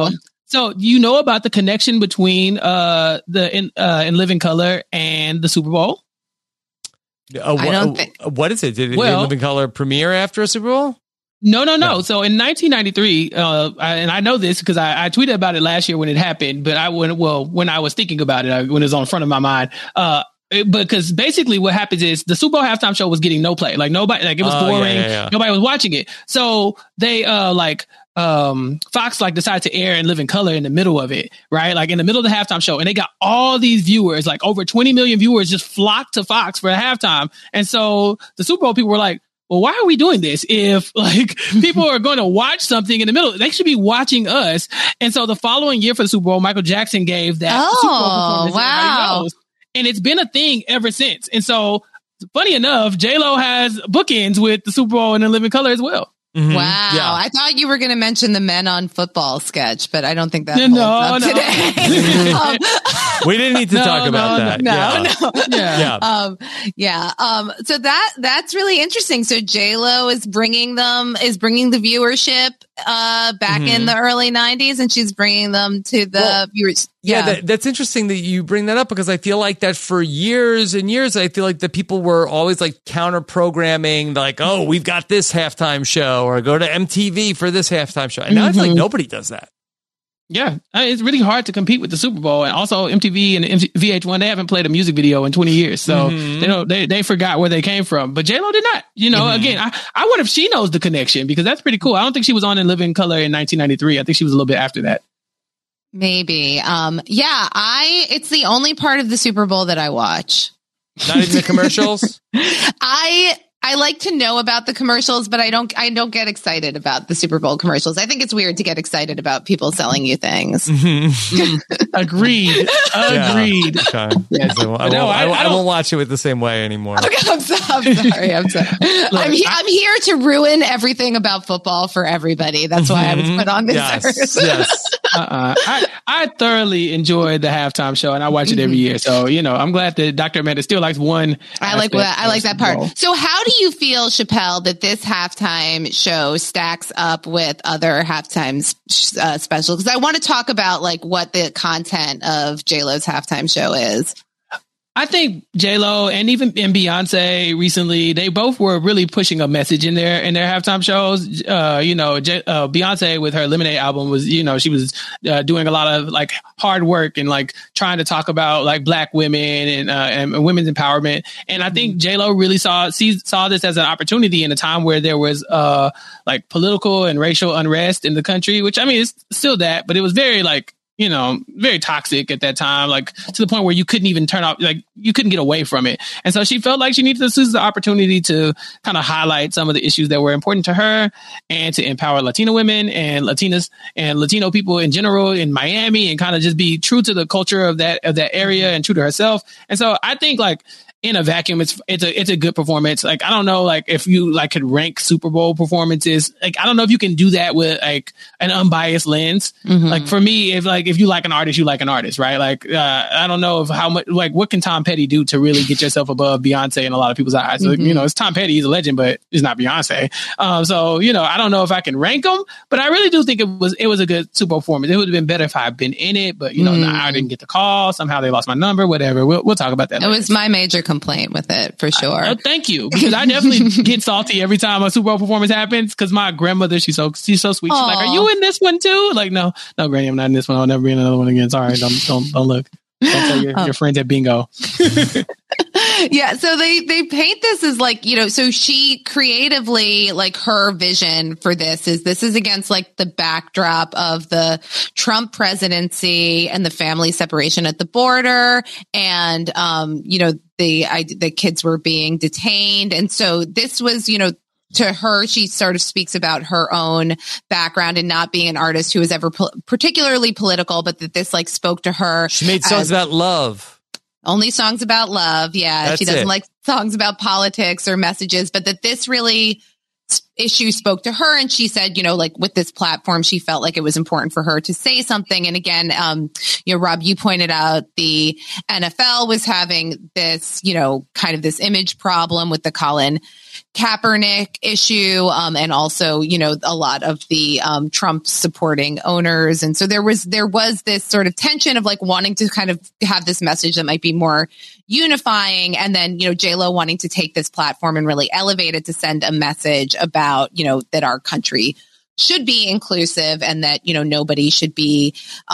So you know about the connection between In Living Color and the Super Bowl? I don't think. What is it? Did In Living Color premiere after a Super Bowl? No. So in 1993, and I know this because I tweeted about it last year when it happened, but when I was thinking about it, when it was on front of my mind, because basically what happens is the Super Bowl halftime show was getting no play. Like nobody, like it was boring. Yeah. Nobody was watching it. So they, Fox decided to air In Living Color in the middle of it, right? Like in the middle of the halftime show. And they got all these viewers, like over 20 million viewers just flocked to Fox for the halftime. And so the Super Bowl people were like, well, why are we doing this? If people are going to watch something in the middle, they should be watching us. And so the following year for the Super Bowl, Michael Jackson gave that Super Bowl performance. Wow. And it's been a thing ever since. And so funny enough, J-Lo has bookends with the Super Bowl and In Living Color as well. Mm-hmm. Wow. Yeah. I thought you were going to mention the Men on Football sketch, but I don't think that holds up today. We didn't need to talk about that. So that's really interesting. So J-Lo is bringing the viewership back in the early 90s, and she's bringing them to the viewers. Yeah, that's interesting that you bring that up, because I feel like that for years and years, I feel like the people were always like counter programming, like, oh, we've got this halftime show, or go to MTV for this halftime show. And now it's like nobody does that. Yeah, it's really hard to compete with the Super Bowl, and also MTV and VH1. They haven't played a music video in 20 years, so they forgot where they came from. But J-Lo did not. Again, I wonder if she knows the connection, because that's pretty cool. I don't think she was on In Living Color in 1993. I think she was a little bit after that. Maybe. It's the only part of the Super Bowl that I watch. Not even the commercials? I like to know about the commercials, but I don't get excited about the Super Bowl commercials. I think it's weird to get excited about people selling you things. Agreed. Okay. Yes. I won't watch it with the same way anymore. Okay, I'm sorry. I'm here to ruin everything about football for everybody. That's why I was put on this earth. Yes. I thoroughly enjoyed the halftime show, and I watch it every year. So, I'm glad that Dr. Amanda still likes one. I like that part. So how do you feel, Chappelle, that this halftime show stacks up with other halftime specials? Because I want to talk about what the content of J-Lo's halftime show is. I think J-Lo and Beyonce recently, they both were really pushing a message in their halftime shows. Beyonce with her Lemonade album was, she was doing a lot of hard work and trying to talk about Black women and women's empowerment. And I think J-Lo really saw this as an opportunity in a time where there was political and racial unrest in the country, which it's still that, but it was very very toxic at that time, to the point where you couldn't even turn off, you couldn't get away from it. And so she felt like she needed to seize the opportunity to kind of highlight some of the issues that were important to her, and to empower Latina women and Latinas and Latino people in general in Miami, and kind of just be true to the culture of that area and true to herself. And so I think in a vacuum, it's a good performance. I don't know, if you could rank Super Bowl performances. I don't know if you can do that with an unbiased lens. For me, if you like an artist, you like an artist, right? I don't know how much, what can Tom Petty do to really get yourself above Beyonce in a lot of people's eyes? So, it's Tom Petty, he's a legend, but it's not Beyonce. So I don't know if I can rank them, but I really do think it was a good Super Bowl performance. It would have been better if I had been in it, but I didn't get the call. Somehow they lost my number, whatever. We'll talk about that later. It was my major complaint with it, for sure. Thank you, because I definitely get salty every time a Super Bowl performance happens, because my grandmother, she's so sweet. She's like, "Are you in this one too?" No, Granny, I'm not in this one. I'll never be in another one again. Sorry, don't look. Don't tell your friends at bingo. Yeah, so they paint this as so she creatively, her vision for this is against the backdrop of the Trump presidency and the family separation at the border, and the kids were being detained, and so this was to her, she sort of speaks about her own background and not being an artist who was ever particularly political, but that this spoke to her. She made songs about love. Only songs about love. Yeah. That's she doesn't it. like songs about politics or messages, but that this really issue spoke to her. And she said, with this platform, she felt like it was important for her to say something. And again, Rob, you pointed out the NFL was having this, kind of this image problem with the Colin Kaepernick issue, and also, a lot of the Trump supporting owners. And so there was this sort of tension of like wanting to kind of have this message that might be more unifying. And then, J-Lo wanting to take this platform and really elevate it to send a message about, that our country should be inclusive and that, nobody should be,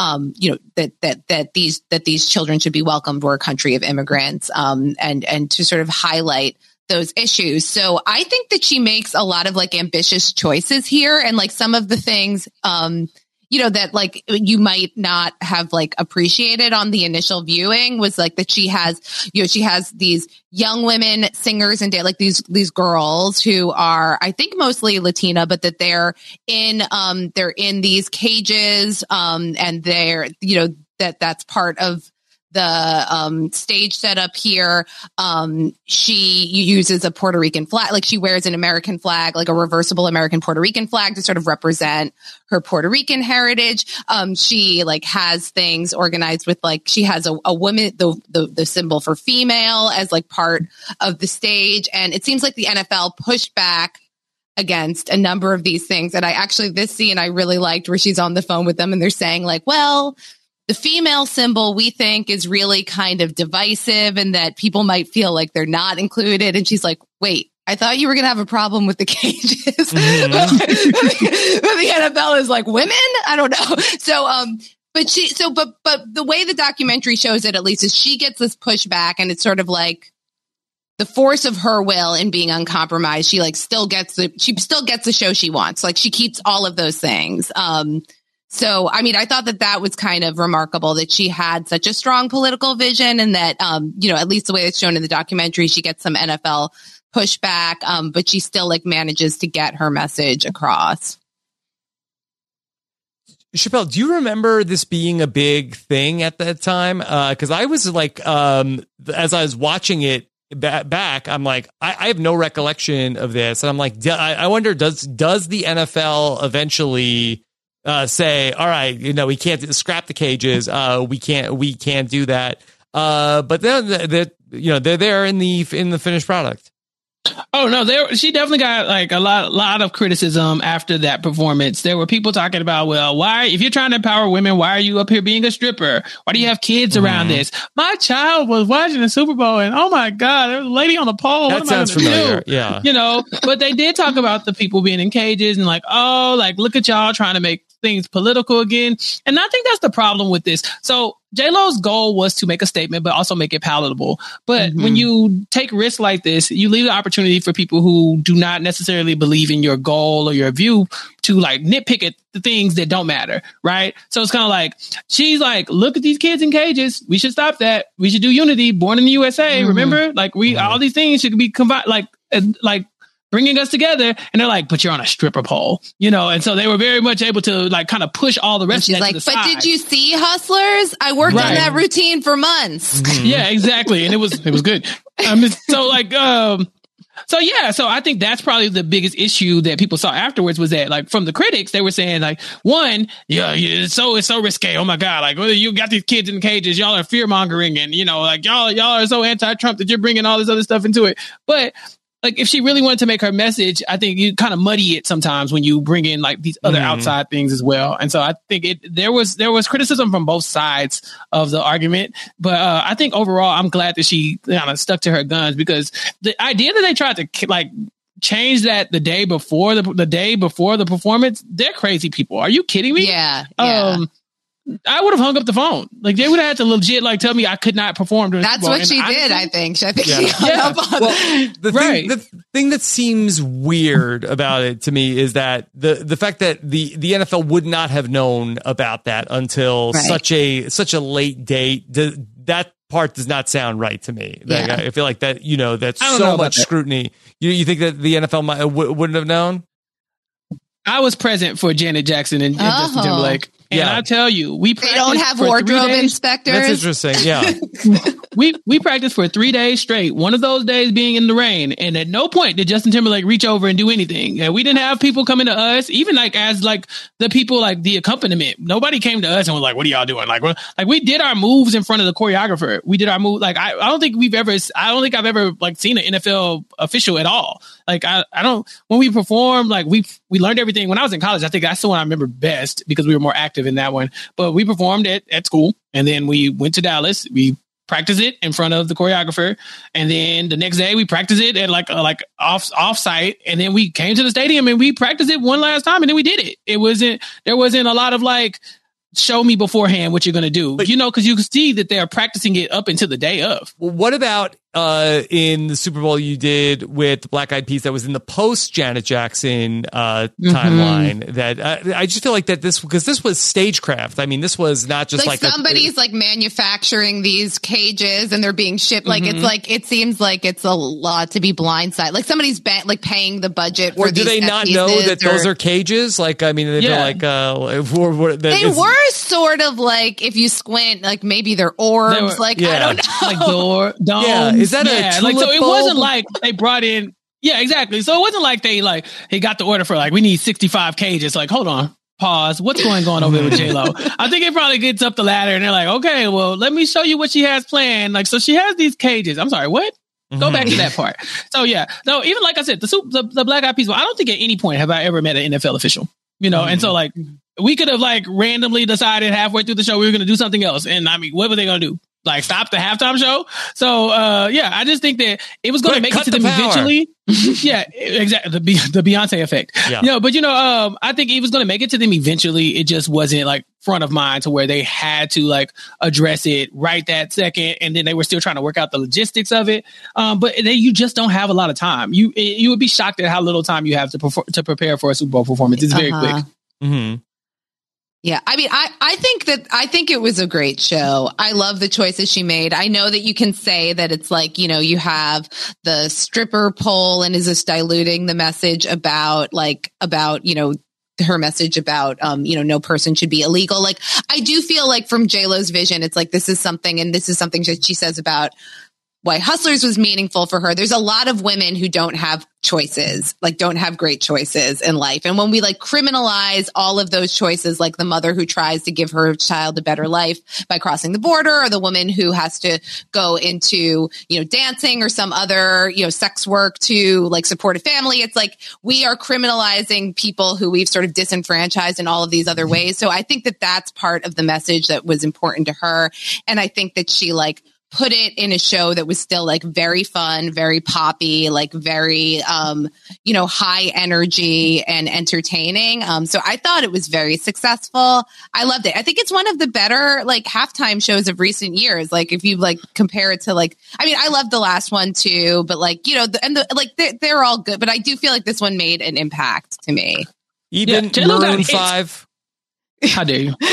that these children should be welcomed. We're a country of immigrants, and to sort of highlight those issues. So I think that she makes a lot of like ambitious choices here. And like some of the things, that like you might not have like appreciated on the initial viewing was like that she has these young women singers and like these girls who are, I think, mostly Latina, but that they're in these cages, and they're, that's part of the stage setup here. She uses a Puerto Rican flag, like she wears an American flag, like a reversible American Puerto Rican flag to sort of represent her Puerto Rican heritage. She like has things organized with like she has a woman, the symbol for female as like part of the stage. And it seems like the NFL pushed back against a number of these things. And this scene I really liked where she's on the phone with them and they're saying like, well, the female symbol we think is really kind of divisive and that people might feel like they're not included. And she's like, wait, I thought you were going to have a problem with the cages. Mm-hmm. But the NFL is like, women? I don't know. So, but the way the documentary shows it, at least, is she gets this pushback and it's sort of like the force of her will in being uncompromised. She like still gets the show she wants. Like she keeps all of those things. So, I mean, I thought that was kind of remarkable that she had such a strong political vision and that, at least the way it's shown in the documentary, she gets some NFL pushback, but she still like manages to get her message across. Chappelle, do you remember this being a big thing at that time? Because I was like, as I was watching it back, I'm like, I have no recollection of this. And I'm like, I wonder, does the NFL eventually say, all right, we can't scrap the cages. We can't do that. But then they're there in the finished product. Oh no, she definitely got like a lot of criticism after that performance. There were people talking about, well, why, if you're trying to empower women, why are you up here being a stripper? Why do you have kids around this? My child was watching the Super Bowl and oh my God, there was a lady on the pole. That sounds familiar. Do? Yeah. But they did talk about the people being in cages and like, oh, like look at y'all trying to make things political again. And I think that's the problem with this. So J-Lo's goal was to make a statement, but also make it palatable. But when you take risks like this, you leave the opportunity for people who do not necessarily believe in your goal or your view to like nitpick at the things that don't matter. Right. So it's kind of like, she's like, look at these kids in cages. We should stop that. We should do unity, born in the USA. Remember, like all these things should be combined, like bringing us together. And they're like, but you're on a stripper pole, and so they were very much able to like kind of push all the rest of that to the side. But did you see Hustlers? I worked on that routine for months. Yeah, exactly. And it was good. So I think that's probably the biggest issue that people saw afterwards was that like from the critics, they were saying like, one, it's so risque. Oh my God. Like whether you got these kids in cages, y'all are fear mongering and, like y'all are so anti-Trump that you're bringing all this other stuff into it. But like if she really wanted to make her message, I think you kind of muddy it sometimes when you bring in like these other outside things as well. And so I think there was criticism from both sides of the argument, but I think overall I'm glad that she kind of stuck to her guns because the idea that they tried to like change that the day before the performance, they're crazy people. Are you kidding me? Yeah. I would have hung up the phone. Like they would have had to legit like tell me I could not perform. That's what she did. I think she hung up on the thing that seems weird about it to me is that the fact that the NFL would not have known about that until such a late date. That part does not sound right to me. Like, I feel like that. That's so much scrutiny. You think that the NFL wouldn't have known? I was present for Janet Jackson and Justin Timberlake. And I tell you, they don't have wardrobe inspectors. That's interesting. Yeah. we practiced for 3 days straight. One of those days being in the rain. And at no point did Justin Timberlake reach over and do anything. And we didn't have people coming to us, even like as like the people, like the accompaniment. Nobody came to us and was like, what are y'all doing? Like we did our moves in front of the choreographer. We did our move. Like, I don't think I've ever like seen an NFL official at all. Like I don't, when we performed, like we learned everything. When I was in college, I think that's the one I remember best because we were more active in that one. But we performed at school, and then we went to Dallas. We practiced it in front of the choreographer, and then the next day we practiced it at like off site, and then we came to the stadium and we practiced it one last time, and then we did it. There wasn't a lot of like, show me beforehand what you're going to do, but, because you can see that they're practicing it up until the day of. Well, what about in the Super Bowl you did with the Black Eyed Peas that was in the post Janet Jackson timeline? That I just feel like that because this was stagecraft. I mean, this was not just like somebody's like manufacturing these cages and they're being shipped. Like it's like it seems like it's a lot to be blindsided. Like somebody's paying the budget. Or do they not know that those are cages? Like I mean, they're like they were sort of like, if you squint, like maybe they're orbs. I don't know. Like domes. Yeah. Is that a tulip so it bulb? wasn't like they brought in. Yeah, exactly. So it wasn't like he got the order for like, we need 65 cages. Like, hold on, pause. What's going on over here with J-Lo? I think it probably gets up the ladder and they're like, okay, well, let me show you what she has planned. Like, so she has these cages. I'm sorry, what? Go back to that part. So yeah, no, even like I said, the Black Eyed Peas. I don't think at any point have I ever met an NFL official. And so like we could have like randomly decided halfway through the show we were going to do something else, and I mean, what were they going to do? Like stop the halftime show? So I just think that it was going to make it to them eventually. Yeah, exactly. The Beyonce effect. Yeah. But I think it was going to make it to them eventually. It just wasn't like front of mind to where they had to like address it right that second, and then they were still trying to work out the logistics of it. But you just don't have a lot of time. You would be shocked at how little time you have to prepare for a Super Bowl performance. It's very quick. Mm-hmm. Yeah, I mean, I think it was a great show. I love the choices she made. I know that you can say that it's like, you have the stripper pole and is this diluting the message about her message about, no person should be illegal. Like, I do feel like from J-Lo's vision, it's like, this is something that she says about why Hustlers was meaningful for her. There's a lot of women who don't have choices, like don't have great choices in life. And when we like criminalize all of those choices, like the mother who tries to give her child a better life by crossing the border, or the woman who has to go into, dancing or some other, sex work to like support a family. It's like we are criminalizing people who we've sort of disenfranchised in all of these other ways. So I think that that's part of the message that was important to her. And I think that she like put it in a show that was still like very fun, very poppy, like very, high energy and entertaining. So I thought it was very successful. I loved it. I think it's one of the better like halftime shows of recent years. Like if you like compare it to like, I mean, I loved the last one too, but like, they're all good, but I do feel like this one made an impact to me. Even Maroon 5. How dare you?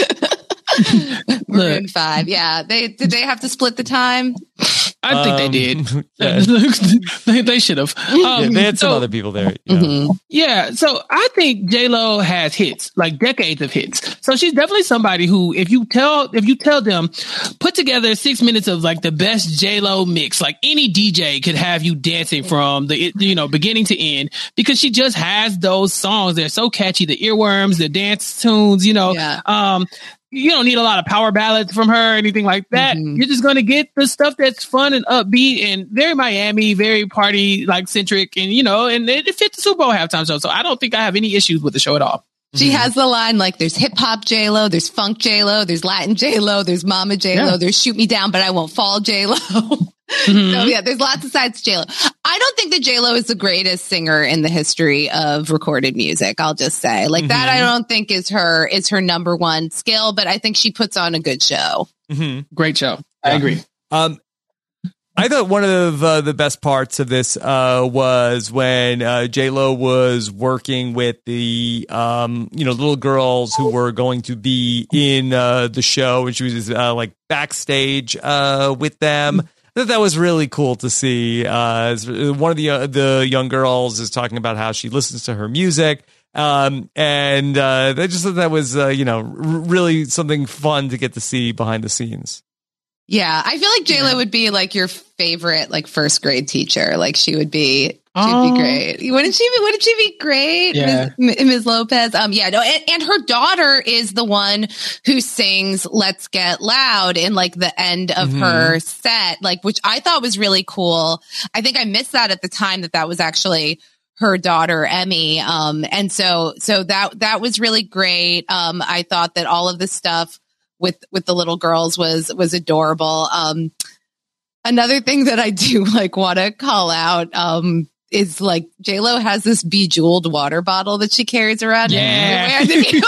Maroon 5. Yeah. Did they have to split the time? I think they did. They should have. They had some other people there. Yeah. So I think J-Lo has hits, like decades of hits. So she's definitely somebody who, if you tell them, put together 6 minutes of like the best J-Lo mix, like any DJ could have you dancing from the, beginning to end, because she just has those songs. They're so catchy, the earworms, the dance tunes, you don't need a lot of power ballads from her or anything like that. You're just going to get the stuff that's fun and upbeat and very Miami, very party like centric, and and it fits the Super Bowl halftime show. So I don't think I have any issues with the show at all. She has the line like there's hip hop J-Lo, there's funk J-Lo, there's Latin J-Lo, there's Mama J-Lo, there's shoot me down but I won't fall J-Lo. So yeah, there's lots of sides to J-Lo. I don't think that J-Lo is the greatest singer in the history of recorded music. I'll just say like that. I don't think is her number one skill, but I think she puts on a good show. Great show. I agree. I thought one of the best parts of this was when J-Lo was working with the little girls who were going to be in the show, and she was like backstage with them. I thought that was really cool to see. One of the young girls is talking about how she listens to her music And I just thought that was, really something fun to get to see behind the scenes. Yeah, I feel like JLo would be like your favorite like first grade teacher. Like she'd be great. Wouldn't she be great? Yeah. Ms. Lopez. And her daughter is the one who sings Let's Get Loud in like the end of her set, like, which I thought was really cool. I think I missed that at the time that was actually her daughter, Emmy. And so that was really great. I thought that all of the stuff with the little girls was adorable. Another thing that I do like want to call out, is like JLo has this bejeweled water bottle that she carries around. Yeah.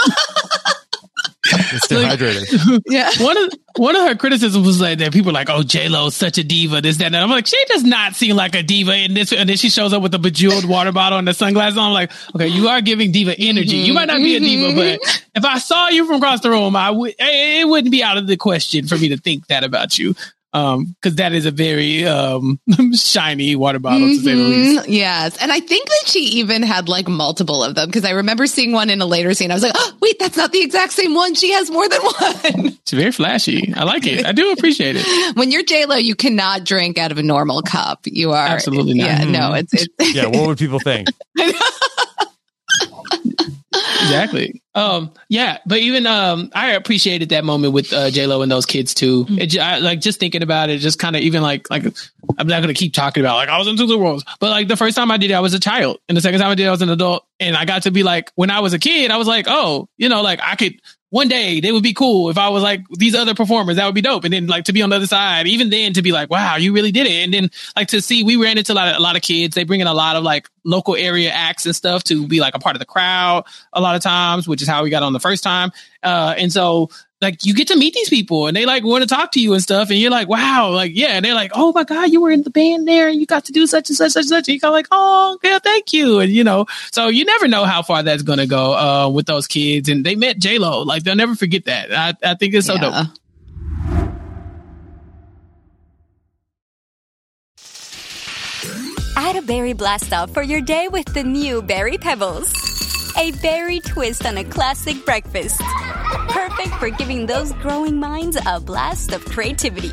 It's dehydrated. Yeah. One of her criticisms was like that people are like, oh, JLo is such a diva, this, that, and I'm like, she does not seem like a diva in this. And then she shows up with a bejeweled water bottle and the sunglasses on. I'm like, okay, you are giving diva energy. You might not be a diva, but if I saw you from across the room, it wouldn't be out of the question for me to think that about you. Because that is a very shiny water bottle, to say the least. Yes. And I think that she even had like multiple of them, because I remember seeing one in a later scene. I was like, oh, wait, that's not the exact same one. She has more than one. It's very flashy. I like it. I do appreciate it. When you're JLo, you cannot drink out of a normal cup. You are. Absolutely not. Yeah, no, it's yeah, what would people think? Exactly. But even I appreciated that moment with JLo and those kids too. Just thinking about it, just kind of even like I'm not going to keep talking about like I was in Super Bowls, but like the first time I did it, I was a child, and the second time I did it, I was an adult, and I got to be like, when I was a kid, I was like, oh, like I could. One day they would be cool if I was like these other performers, that would be dope. And then like to be on the other side, even then to be like, wow, you really did it. And then like to see, we ran into a lot of kids. They bring in a lot of like local area acts and stuff to be like a part of the crowd a lot of times, which is how we got on the first time. And so like you get to meet these people and they like want to talk to you and stuff. And you're like, wow, like, yeah. And they're like, oh my God, you were in the band there and you got to do such and such and such. And you go like, oh, yeah, thank you. And so you never know how far that's going to go with those kids. And they met JLo. Like they'll never forget that. I think it's so dope. Add a berry blast off for your day with the new Berry Pebbles. A berry twist on a classic breakfast. Perfect for giving those growing minds a blast of creativity.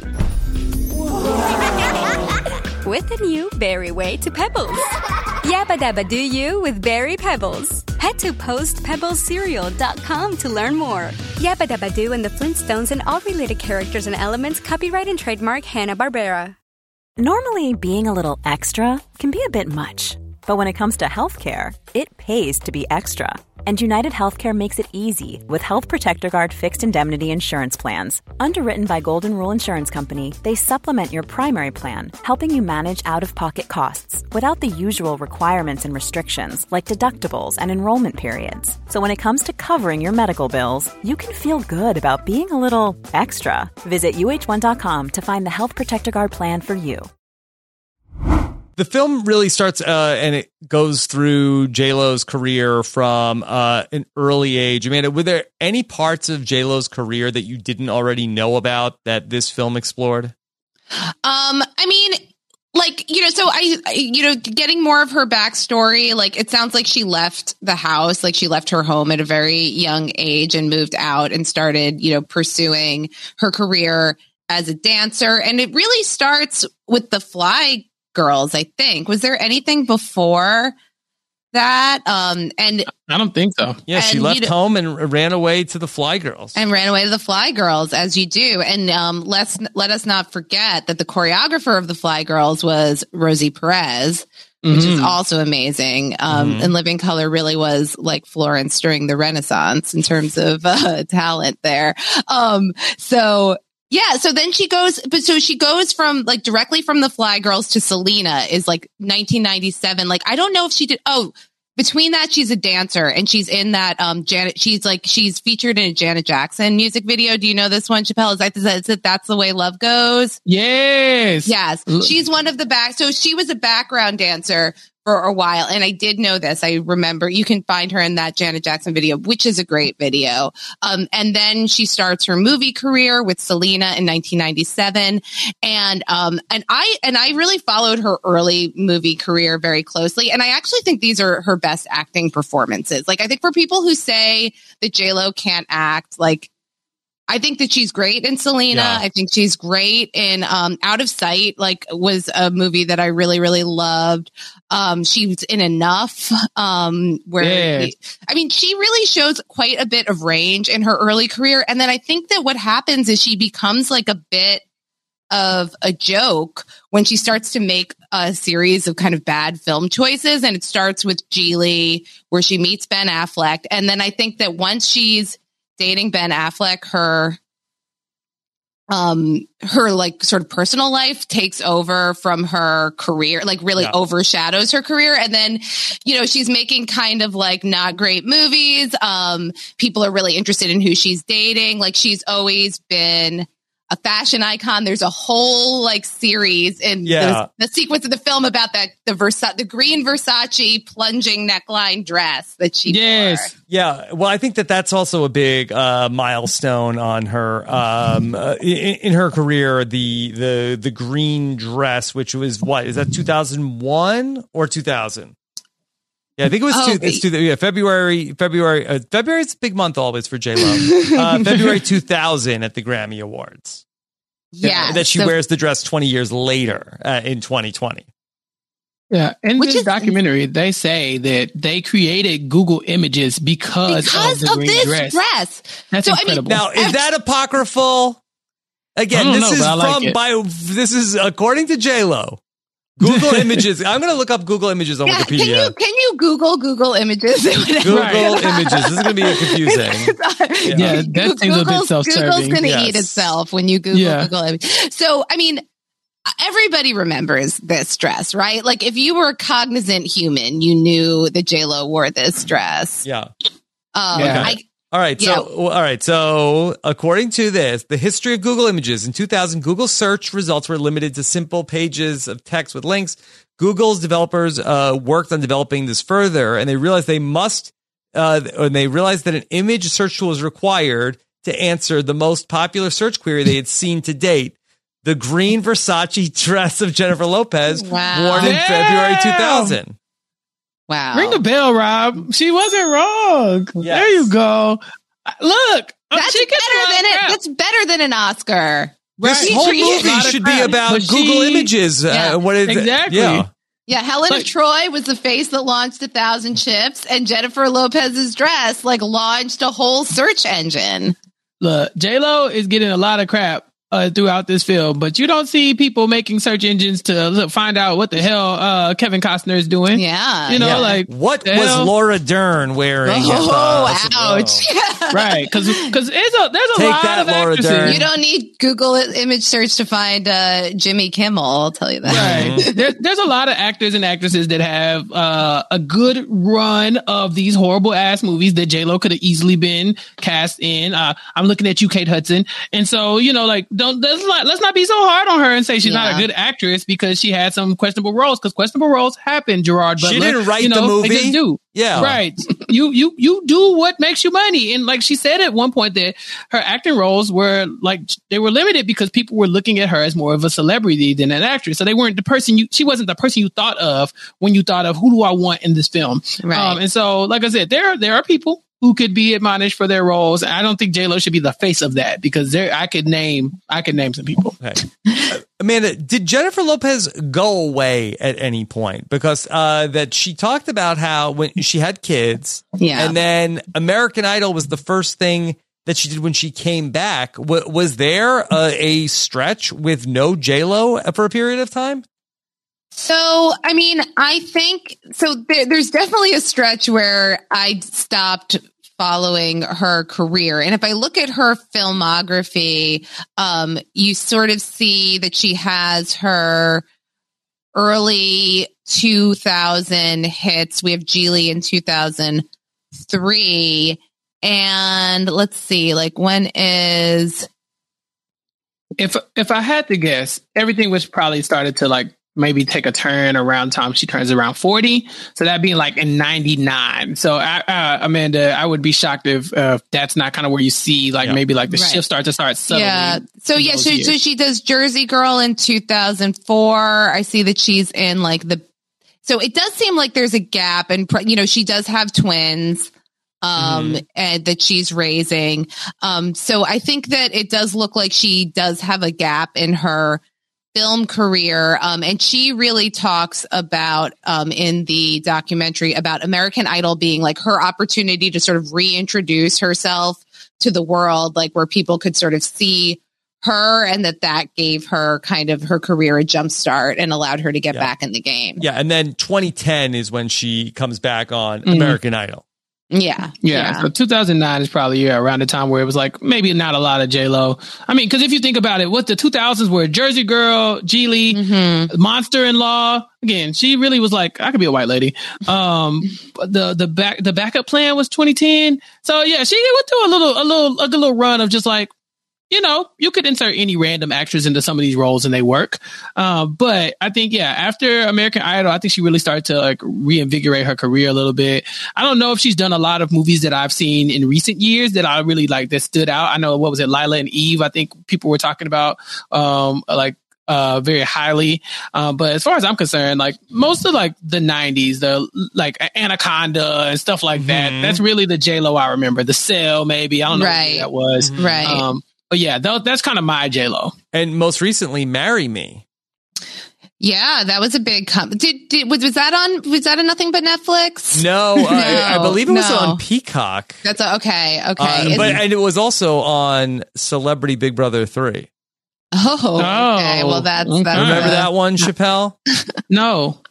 With the new Berry Way to Pebbles. Yabba dabba do you with Berry Pebbles. Head to postpebblescereal.com to learn more. Yabba dabba do and the Flintstones and all related characters and elements copyright and trademark Hanna-Barbera. Normally, being a little extra can be a bit much. But when it comes to healthcare, it pays to be extra. And United Healthcare makes it easy with Health Protector Guard fixed indemnity insurance plans. Underwritten by Golden Rule Insurance Company, they supplement your primary plan, helping you manage out-of-pocket costs without the usual requirements and restrictions like deductibles and enrollment periods. So when it comes to covering your medical bills, you can feel good about being a little extra. Visit uh1.com to find the Health Protector Guard plan for you. The film really starts and it goes through JLo's career from an early age. Amanda, were there any parts of JLo's career that you didn't already know about that this film explored? I mean, like, so I getting more of her backstory, like it sounds like she left the house, like she left her home at a very young age and moved out and started, pursuing her career as a dancer. And it really starts with the Fly Girls, I think. Was there anything before that? And I don't think so. Yeah, she left home and ran away to the Fly Girls. And ran away to the Fly Girls, as you do. And let us not forget that the choreographer of the Fly Girls was Rosie Perez, which is also amazing. And Living Color really was like Florence during the Renaissance in terms of talent there. Yeah, so then she goes from like directly from the Fly Girls to Selena is like 1997. Like, I don't know if she did. Oh, between that, she's a dancer and she's in that, she's featured in a Janet Jackson music video. Do you know this one, Chappelle? Is it That's the Way Love Goes? Yes. Yes. She's one of the so she was a background dancer for a while. And I did know this. I remember you can find her in that Janet Jackson video, which is a great video. And then she starts her movie career with Selena in 1997. And I really followed her early movie career very closely. And I actually think these are her best acting performances. Like, I think for people who say that J-Lo can't act, like, I think that she's great in Selena. Yeah. I think she's great in Out of Sight, like, was a movie that I really, really loved. She was in Enough, she really shows quite a bit of range in her early career. And then I think that what happens is she becomes like a bit of a joke when she starts to make a series of kind of bad film choices. And it starts with Geely, where she meets Ben Affleck. And then I think that once she's dating Ben Affleck, her like sort of personal life takes over from her career, like really overshadows her career. And then, you know, she's making kind of like not great movies. People are really interested in who she's dating. Like, she's always been a fashion icon. There's a whole like series in the sequence of the film about the green Versace plunging neckline dress that she wore. Yeah. Well, I think that's also a big milestone on her in her career. The green dress, which was is that 2001 or 2000? Yeah, I think it was February. February's a big month always for J-Lo. February 2000 at the Grammy Awards. Yeah. That she wears the dress 20 years later in 2020. Yeah. In this documentary, they say that they created Google Images because of the green dress. That's incredible. Now, is that apocryphal? Again, this is according to J-Lo. Google Images. I'm going to look up Google Images on Wikipedia. Can you Google Images? Google Images. This is going to be confusing. That seems a bit self-serving. Google's going to eat itself when you Google Images. So, I mean, everybody remembers this dress, right? Like, if you were a cognizant human, you knew that J-Lo wore this dress. Yeah. All right. So according to this, the history of Google Images in 2000, Google search results were limited to simple pages of text with links. Google's developers worked on developing this further, and they realized that an image search tool was required to answer the most popular search query they had seen to date: the green Versace dress of Jennifer Lopez, worn in February 2000. Wow. Ring the bell, Rob. She wasn't wrong. Yes. There you go. Look. That's better than an Oscar. This whole movie should be about Google Images. Exactly. Yeah, Helen of Troy was the face that launched 1,000 chips, and Jennifer Lopez's dress launched a whole search engine. Look, J-Lo is getting a lot of crap throughout this film, but you don't see people making search engines to find out what the hell Kevin Costner is doing. Yeah. You know, like, what was Laura Dern wearing? Ouch. Right. Because there's a lot of actresses. Dern. You don't need Google image search to find Jimmy Kimmel, I'll tell you that. Right. There's a lot of actors and actresses that have a good run of these horrible ass movies that J-Lo could have easily been cast in. I'm looking at you, Kate Hudson. And so, you know, like, let's not be so hard on her and say she's not a good actress because she had some questionable roles, because questionable roles happen, Gerard Butler. She didn't write the movie. They just do. Yeah. Right. You do what makes you money. And like she said at one point that her acting roles were they were limited because people were looking at her as more of a celebrity than an actress. So they weren't the person she wasn't the person you thought of when you thought of who do I want in this film. Right. And so, like I said, there are people who could be admonished for their roles. I don't think J-Lo should be the face of that, because I could name some people. Okay. Amanda, did Jennifer Lopez go away at any point? Because that she talked about how when she had kids, and then American Idol was the first thing that she did when she came back. Was there a stretch with no J-Lo for a period of time? So, I mean, I think there's definitely a stretch where I stopped following her career. And if I look at her filmography, you sort of see that she has her early 2000 hits. We have Geely in 2003. And let's see, when is... If I had to guess, everything was probably started to maybe take a turn around the time she turns around 40. So that being like in 99. So Amanda, I would be shocked if that's not kind of where you see like maybe like the shift start subtly. Yeah. So so she does Jersey Girl in 2004. I see that she's in like so it does seem like there's a gap, and she does have twins and that she's raising. So I think that it does look like she does have a gap in her film career. And she really talks about in the documentary about American Idol being like her opportunity to sort of reintroduce herself to the world, like where people could sort of see her, and that gave her kind of her career a jump start and allowed her to get back in the game. Yeah. And then 2010 is when she comes back on American Idol. Yeah. So 2009 is probably around the time where it was like maybe not a lot of J-Lo. I mean, because if you think about it, what the 2000s were Jersey Girl, Geely, Monster-in-Law. Again, she really was like, I could be a white lady. The backup plan was 2010. So yeah, she went through a little run of just like, you could insert any random actress into some of these roles and they work. But I think, after American Idol, I think she really started to like reinvigorate her career a little bit. I don't know if she's done a lot of movies that I've seen in recent years that I really like that stood out. I know, what was it? Lila and Eve. I think people were talking about, very highly. But as far as I'm concerned, like most of like the 90s, the like Anaconda and stuff like that, that's really the J-Lo I remember. The Cell, maybe. I don't know what that was. Right. But yeah, that's kind of my J-Lo. And most recently, Marry Me. Yeah, that was a big was that on Nothing But Netflix? No, I believe it was on Peacock. That's okay. And it was also on Celebrity Big Brother 3. Oh, okay. Well, that's remember that one, Chappelle? No.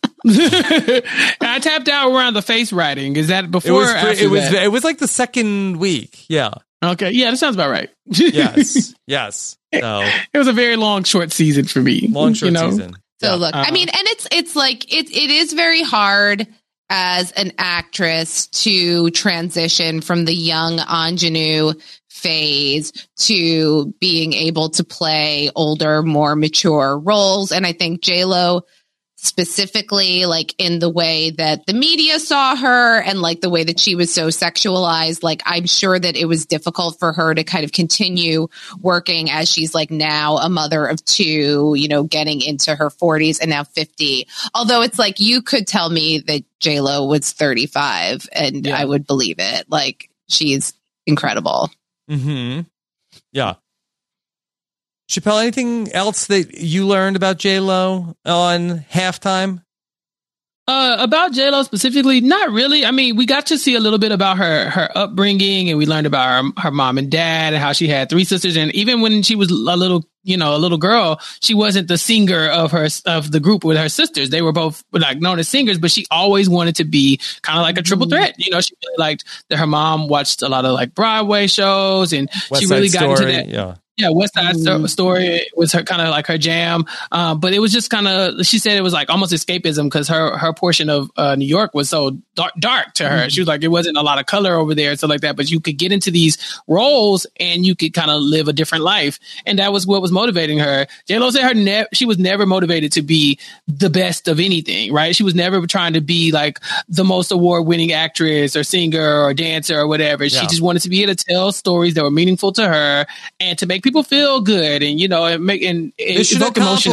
I tapped out around the face writing. Is that before or after that? It was like the second week. Yeah. Okay. Yeah, that sounds about right. Yes. So it was a very long, short season for me. Season. So look, I mean, and it's like, it is very hard as an actress to transition from the young ingenue phase to being able to play older, more mature roles. And I think J-Lo specifically, like in the way that the media saw her and like the way that she was so sexualized, like I'm sure that it was difficult for her to kind of continue working as she's like now a mother of two, getting into her 40s and now 50. Although it's like, you could tell me that J-Lo was 35 and I would believe it. Like she's incredible. Yeah. Chappelle, anything else that you learned about J-Lo on Halftime? About J-Lo specifically, not really. I mean, we got to see a little bit about her upbringing, and we learned about her mom and dad and how she had three sisters. And even when she was a little girl, she wasn't the singer of the group with her sisters. They were both like known as singers, but she always wanted to be kind of like a triple threat. She really liked that her mom watched a lot of like Broadway shows, and West she really Side got Story, into that. Yeah, West Side Story was her kind of like her jam. But it was just kind of, she said it was like almost escapism because her portion of New York was so dark to her. She was like, it wasn't a lot of color over there and stuff like that, but you could get into these roles and you could kind of live a different life. And that was what was motivating her. J-Lo said she was never motivated to be the best of anything, right? She was never trying to be like the most award-winning actress or singer or dancer or whatever. Yeah. She just wanted to be able to tell stories that were meaningful to her and to make people feel good and evoke emotion.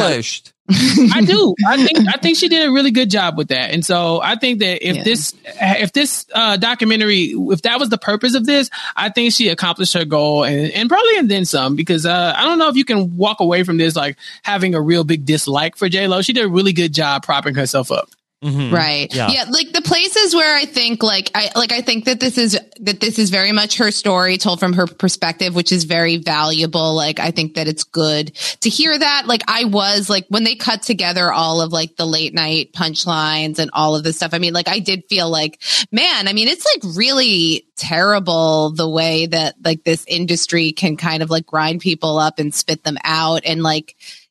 I do. I think she did a really good job with that. And so I think that if this documentary, if that was the purpose of this, I think she accomplished her goal and probably and then some, because I don't know if you can walk away from this like having a real big dislike for J-Lo. She did a really good job propping herself up. Right. Yeah. Like the places where I think I think that this is very much her story told from her perspective, which is very valuable. Like, I think that it's good to hear that. Like, I was like, when they cut together all of like the late night punchlines and all of this stuff, I mean, like, I did feel like, man, I mean, it's like really terrible the way that like this industry can kind of like grind people up and spit them out. And like,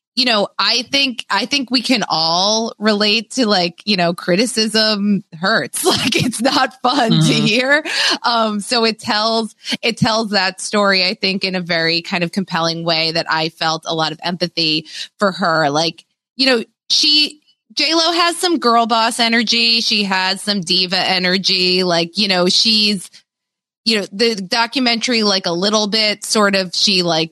I think we can all relate to like, criticism hurts. Like it's not fun to hear. So it tells that story, I think, in a very kind of compelling way that I felt a lot of empathy for her. Like, J-Lo has some girl boss energy. She has some diva energy. Like, you know, she's, you know, the documentary, like a little bit sort of, she like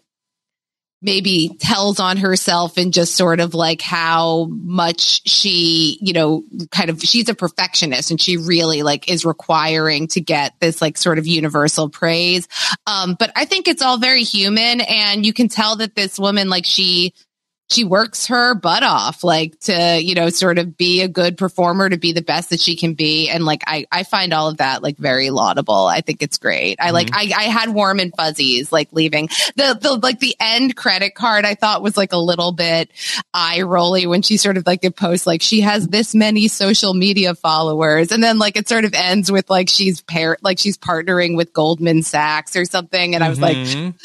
maybe tells on herself and just sort of like how much she, you know, kind of, she's a perfectionist and she really like is requiring to get this like sort of universal praise. But I think it's all very human, and you can tell that this woman, like she works her butt off, like to, you know, sort of be a good performer, to be the best that she can be. And like, I find all of that like very laudable. I think it's great. I had warm and fuzzies, like leaving the end credit card. I thought was like a little bit eye rolly when she sort of like it posts like she has this many social media followers. And then like it sort of ends with like she's partnering with Goldman Sachs or something. And I was like,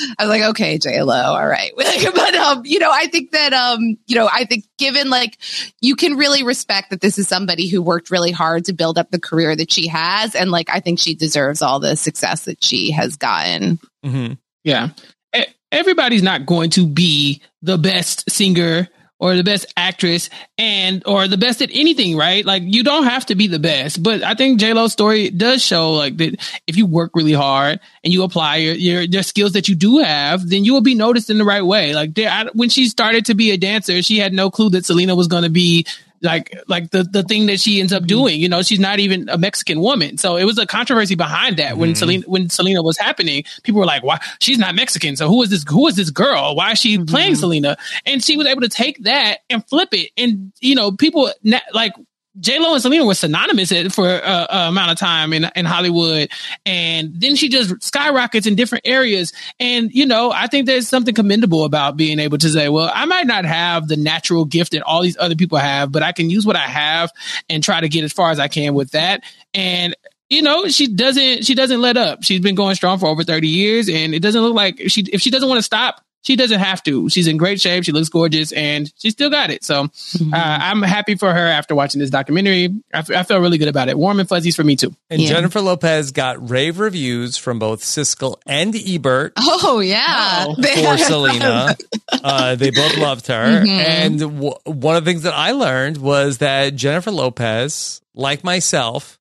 okay, J-Lo, all right. But, you know, I think that, you know, I think given like you can really respect that this is somebody who worked really hard to build up the career that she has. And like, I think she deserves all the success that she has gotten. Mm-hmm. Yeah. Everybody's not going to be the best singer or the best actress or the best at anything, right? Like you don't have to be the best, but I think J-Lo's story does show like that if you work really hard and you apply your skills that you do have, then you will be noticed in the right way. Like when she started to be a dancer, she had no clue that Selena was going to be like the thing that she ends up doing. You know, she's not even a Mexican woman. So it was a controversy behind that when Selena was happening. People were like, why? She's not Mexican. So who is this girl? Why is she playing Selena? And she was able to take that and flip it. And, you know, people like J-Lo and Selena were synonymous for a amount of time in Hollywood. And then she just skyrockets in different areas. And, you know, I think there's something commendable about being able to say, well, I might not have the natural gift that all these other people have, but I can use what I have and try to get as far as I can with that. And, you know, she doesn't let up. She's been going strong for over 30 years. And it doesn't look like if she doesn't want to stop, she doesn't have to. She's in great shape. She looks gorgeous and she still got it. So I'm happy for her after watching this documentary. I feel really good about it. Warm and fuzzies for me too. And Jennifer Lopez got rave reviews from both Siskel and Ebert. Oh, yeah. For Selena. They both loved her. And one of the things that I learned was that Jennifer Lopez, like myself,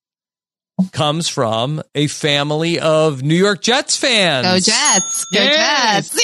comes from a family of New York Jets fans. Go Jets. Go Jets.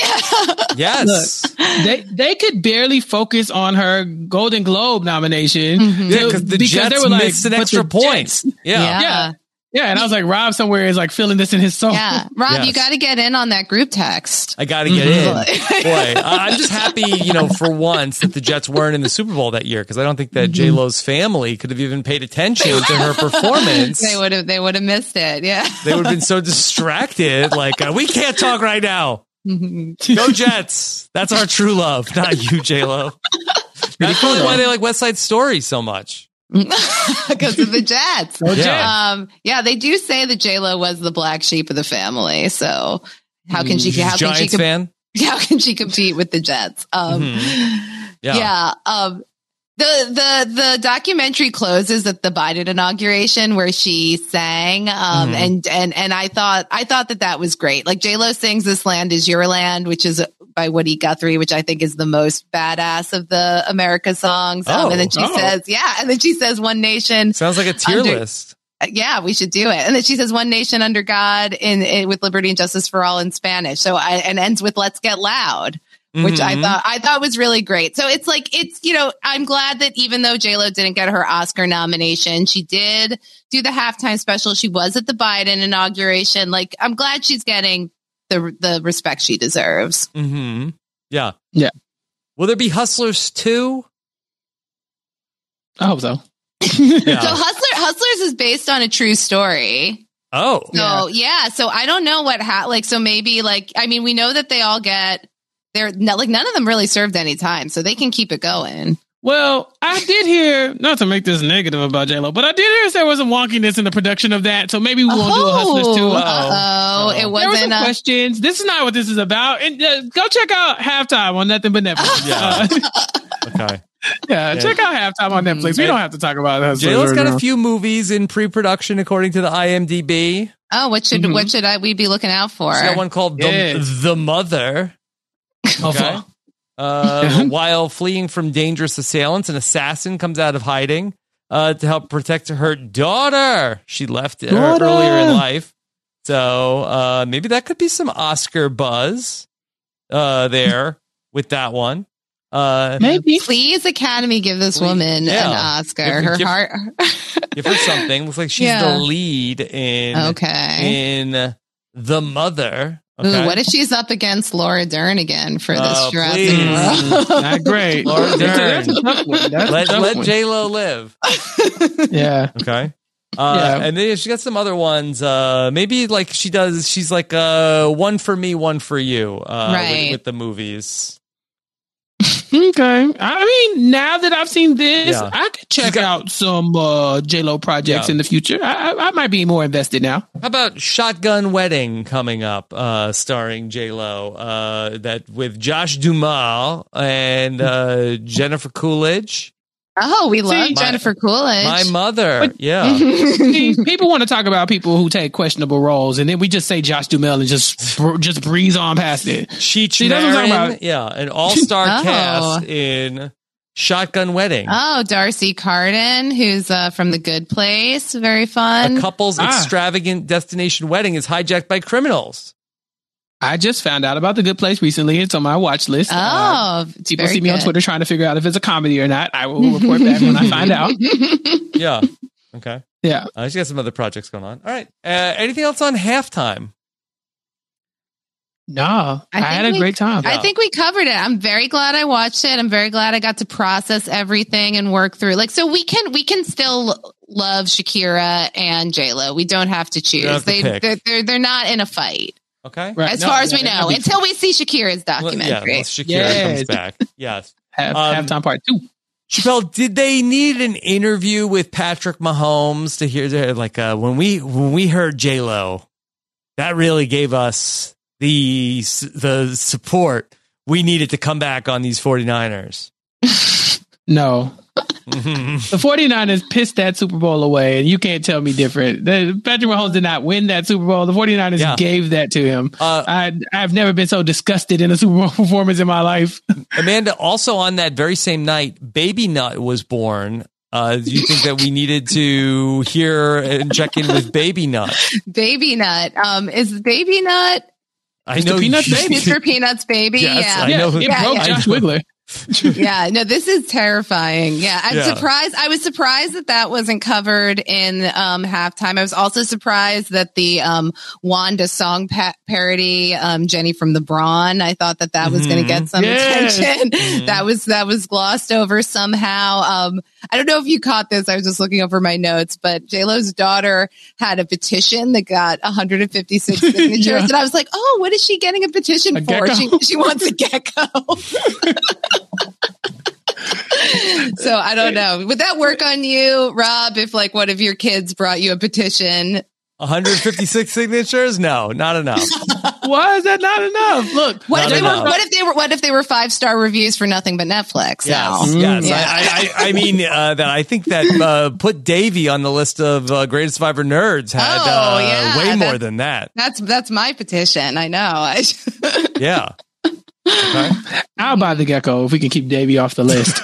Yes. Look, they could barely focus on her Golden Globe nomination. Yeah, because the Jets they were missed an extra point. Yeah, and I was like, Rob somewhere is like feeling this in his soul. Yeah, Rob, you got to get in on that group text. I got to get in. Boy, I'm just happy, you know, for once that the Jets weren't in the Super Bowl that year, because I don't think that J-Lo's family could have even paid attention to her performance. They would have missed it. Yeah, they would have been so distracted. Like, we can't talk right now. Go Jets! That's our true love, not you, J-Lo. That's probably why they like West Side Story so much. Because of the Jets. Yeah. They do say that J-Lo was the black sheep of the family. So how can she fan? How can she compete with the Jets? The documentary closes at the Biden inauguration where she sang, and I thought that was great. Like J-Lo sings "This Land Is Your Land," which is by Woody Guthrie, which I think is the most badass of the America songs. And then she says, "One nation." Sounds like a tier list. Yeah, we should do it. And then she says, "One nation under God with liberty and justice for all" in Spanish. So and ends with "Let's Get Loud," which I thought was really great. So it's you know, I'm glad that even though J-Lo didn't get her Oscar nomination, she did do the halftime special. She was at the Biden inauguration. Like, I'm glad she's getting the respect she deserves. Yeah. Will there be Hustlers 2? I hope so. So Hustlers is based on a true story. Oh. So I don't know so maybe we know that they all they're like none of them really served any time, so they can keep it going. Well, I did hear, not to make this negative about J-Lo, but I did hear there was some wonkiness in the production of that, so maybe we won't do a Hustlers 2. It wasn't. There were some questions. This is not what this is about. And go check out Halftime on Nothing But Netflix. Okay. Check out Halftime on Netflix. We don't have to talk about Hustlers. J-Lo's got a few movies in pre-production according to the IMDb. Oh, what should we be looking out for? She's got one called The Mother. Okay. While fleeing from dangerous assailants, an assassin comes out of hiding to help protect her daughter. She left earlier in life. So maybe that could be some Oscar buzz there with that one. Maybe. Please, Academy, give this woman an Oscar. Her heart. Give her something. Looks like she's the lead in The Mother. Okay. Ooh, what if she's up against Laura Dern again for this Jurassic World? Not great. Laura Dern. Let one. J-Lo live. Yeah. Okay. And then she got some other ones. Maybe like she's like one for me, one for you. With the movies. Okay. I mean, now that I've seen this, I could check out some J-Lo projects in the future. I might be more invested now. How about Shotgun Wedding coming up, starring J-Lo, that with Josh Duhamel and Jennifer Coolidge. Oh, we love Jennifer Coolidge. My mother. Yeah. See, people want to talk about people who take questionable roles, and then we just say Josh Duhamel and just breeze on past it. Cheech Marin, an all-star cast in Shotgun Wedding. Oh, Darcy Carden, who's from The Good Place. Very fun. A couple's extravagant destination wedding is hijacked by criminals. I just found out about The Good Place recently. It's on my watch list. People see me on Twitter trying to figure out if it's a comedy or not. I will report back when I find out. Yeah. Okay. Yeah. She's got some other projects going on. All right. Anything else on Halftime? No, I had a great time. I think we covered it. I'm very glad I watched it. I'm very glad I got to process everything and work through. Like, so we can still love Shakira and J-Lo. We don't have to choose. They're not in a fight. Okay. Right. As far as we know, until we see Shakira's documentary. Once Shakira comes back. Yes. Halftime part 2. Chappelle, did they need an interview with Patrick Mahomes to hear like when we heard J-Lo, that really gave us the support we needed to come back on these 49ers? No. The 49ers pissed that Super Bowl away, and you can't tell me different. Patrick Mahomes did not win that Super Bowl. The 49ers gave that to him. I've never been so disgusted in a Super Bowl performance in my life. Amanda, also on that very same night, Baby Nut was born. Do you think that we needed to hear and check in with Baby Nut? Baby Nut. Is Baby Nut? I know Mr. Peanut's baby. Yes, yeah. I know. It broke Josh Wiggler. Yeah, no, this is terrifying. Yeah, I'm surprised. I was surprised that wasn't covered in Halftime. I was also surprised that the Wanda song parody, Jenny from the Brawn, I thought that was going to get some attention. That was glossed over somehow. I don't know if you caught this. I was just looking over my notes, but J-Lo's daughter had a petition that got 156 signatures, and I was like, "Oh, what is she getting a petition for? She wants a gecko." So I don't know. Would that work on you, Rob, if like one of your kids brought you a petition? 156 signatures? No, not enough. Why is that not enough? Look, what if they were 5-star reviews for Nothing But Netflix? Yes. Yeah. I mean that I think that put Davey on the list of Greatest Survivor nerds had way more than that. That's my petition. I know. Yeah. Okay. I'll buy the gecko if we can keep Davey off the list.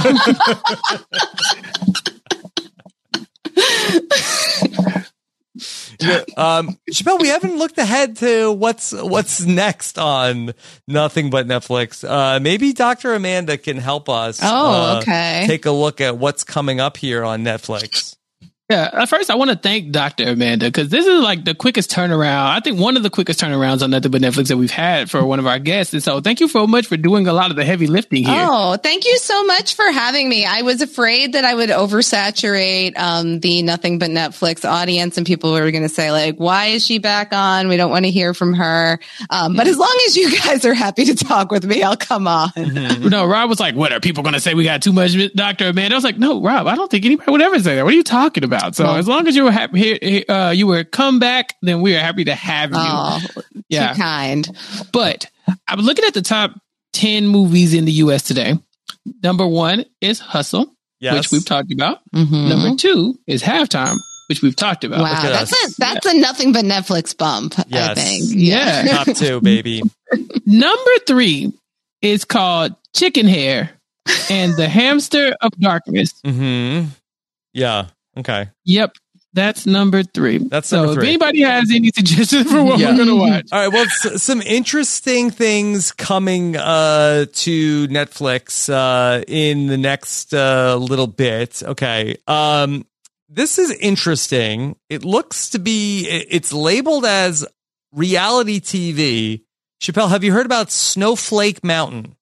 Chappelle, we haven't looked ahead to what's next on Nothing But Netflix. Maybe Dr. Amanda can help us. Take a look at what's coming up here on Netflix. Yeah, first I want to thank Dr. Amanda because this is like the quickest turnaround. I think one of the quickest turnarounds on Nothing But Netflix that we've had for one of our guests. And so thank you so much for doing a lot of the heavy lifting here. Oh, thank you so much for having me. I was afraid that I would oversaturate the Nothing But Netflix audience and people were going to say like, why is she back on? We don't want to hear from her. But as long as you guys are happy to talk with me, I'll come on. No, Rob was like, what are people going to say? We got too much Dr. Amanda. I was like, no, Rob, I don't think anybody would ever say that. What are you talking about? So as long as you were happy, you were come back, then we are happy to have you. Oh, too kind. But I'm looking at the top 10 movies in the U.S. today. Number 1 is Hustle, which we've talked about. Mm-hmm. Number 2 is Halftime, which we've talked about. Wow, that's a Nothing But Netflix bump, I think. Yeah. Top 2, baby. Number 3 is called Chicken Hair and the Hamster of Darkness. Mm-hmm. Yeah. Okay. Yep. That's number 3. That's so number 3. If anybody has any suggestions for what we're going to watch. All right. Well, some interesting things coming to Netflix in the next little bit. Okay. This is interesting. It looks to be, it's labeled as reality TV. Chappelle, have you heard about Snowflake Mountain?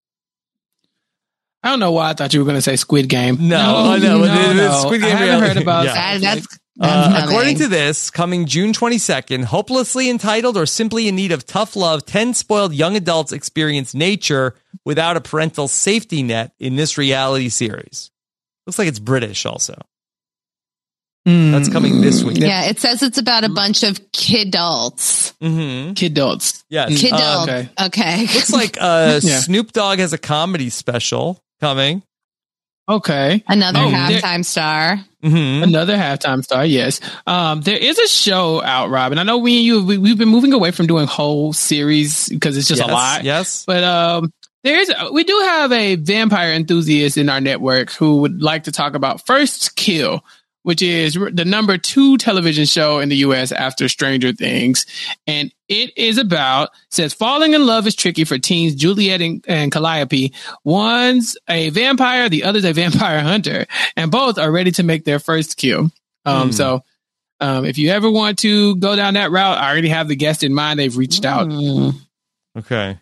I don't know why I thought you were going to say Squid Game. No. Squid Game. I haven't heard about that. According to this, coming June 22nd, hopelessly entitled or simply in need of tough love, 10 spoiled young adults experience nature without a parental safety net in this reality series. Looks like it's British also. That's coming this week. Yeah, it says it's about a bunch of kidults. Mm-hmm. Kidults. Yes. Kidults. Okay. Looks like Snoop Dogg has a comedy special coming. Okay. Another halftime star. Mm-hmm. Another halftime star, yes. There is a show out, Rob, and I know we and you, we've been moving away from doing whole series because it's just a lot. Yes. But we do have a vampire enthusiast in our network who would like to talk about First Kill, which is the number 2 television show in the U.S. after Stranger Things. And it is says falling in love is tricky for teens Juliet and Calliope. One's a vampire, the other's a vampire hunter, and both are ready to make their first kill. So if you ever want to go down that route, I already have the guest in mind. They've reached out. Okay.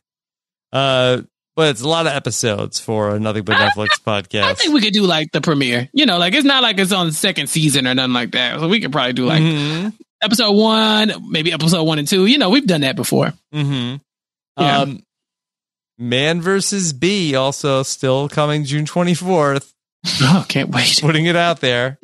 But it's a lot of episodes for a Nothing But Netflix podcast. I think we could do like the premiere. It's not like it's on the second season or nothing like that. So we could probably do like episode 1, maybe episode 1 and 2. We've done that before. Mm-hmm. Yeah. Man vs. Bee also still coming June 24th. Oh, can't wait. Putting it out there.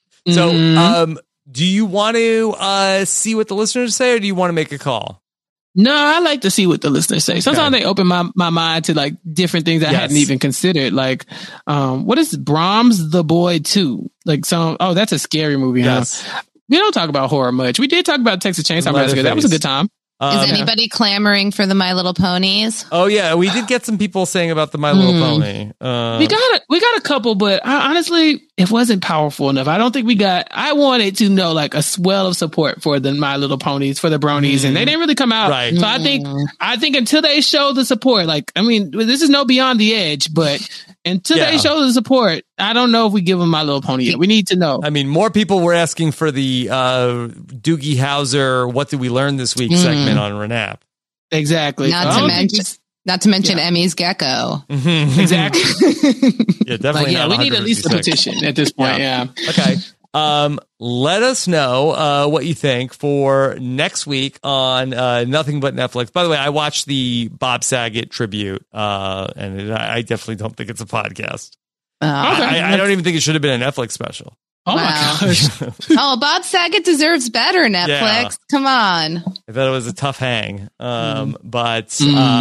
So, do you want to see what the listeners say, or do you want to make a call? No, I like to see what the listeners say. Sometimes they open my mind to like different things I hadn't even considered. Like, what is Brahms the Boy 2? Like that's a scary movie. Yes. Huh? We don't talk about horror much. We did talk about Texas Chainsaw Massacre. That was a good time. Is anybody clamoring for the My Little Ponies? Oh yeah, we did get some people saying about the My Little Pony. We got a couple, but honestly, it wasn't powerful enough. I don't think we got. I wanted to know like a swell of support for the My Little Ponies, for the Bronies, and they didn't really come out. Right. So I think until they show the support, like this is no Beyond the Edge, but until they show the support, I don't know if we give them My Little Pony yet. We need to know. I mean, more people were asking for the Doogie Howser "What Did We Learn This Week" segment on Renap. Exactly. Not to mention Emmy's Gecko. Exactly. Yeah, definitely. we need at least a petition at this point. Yeah. Okay. Let us know what you think for next week on Nothing But Netflix. By the way, I watched the Bob Saget tribute, and I definitely don't think it's a podcast. I don't even think it should have been a Netflix special. Oh my gosh. Bob Saget deserves better, Netflix. Yeah. Come on. I thought it was a tough hang. But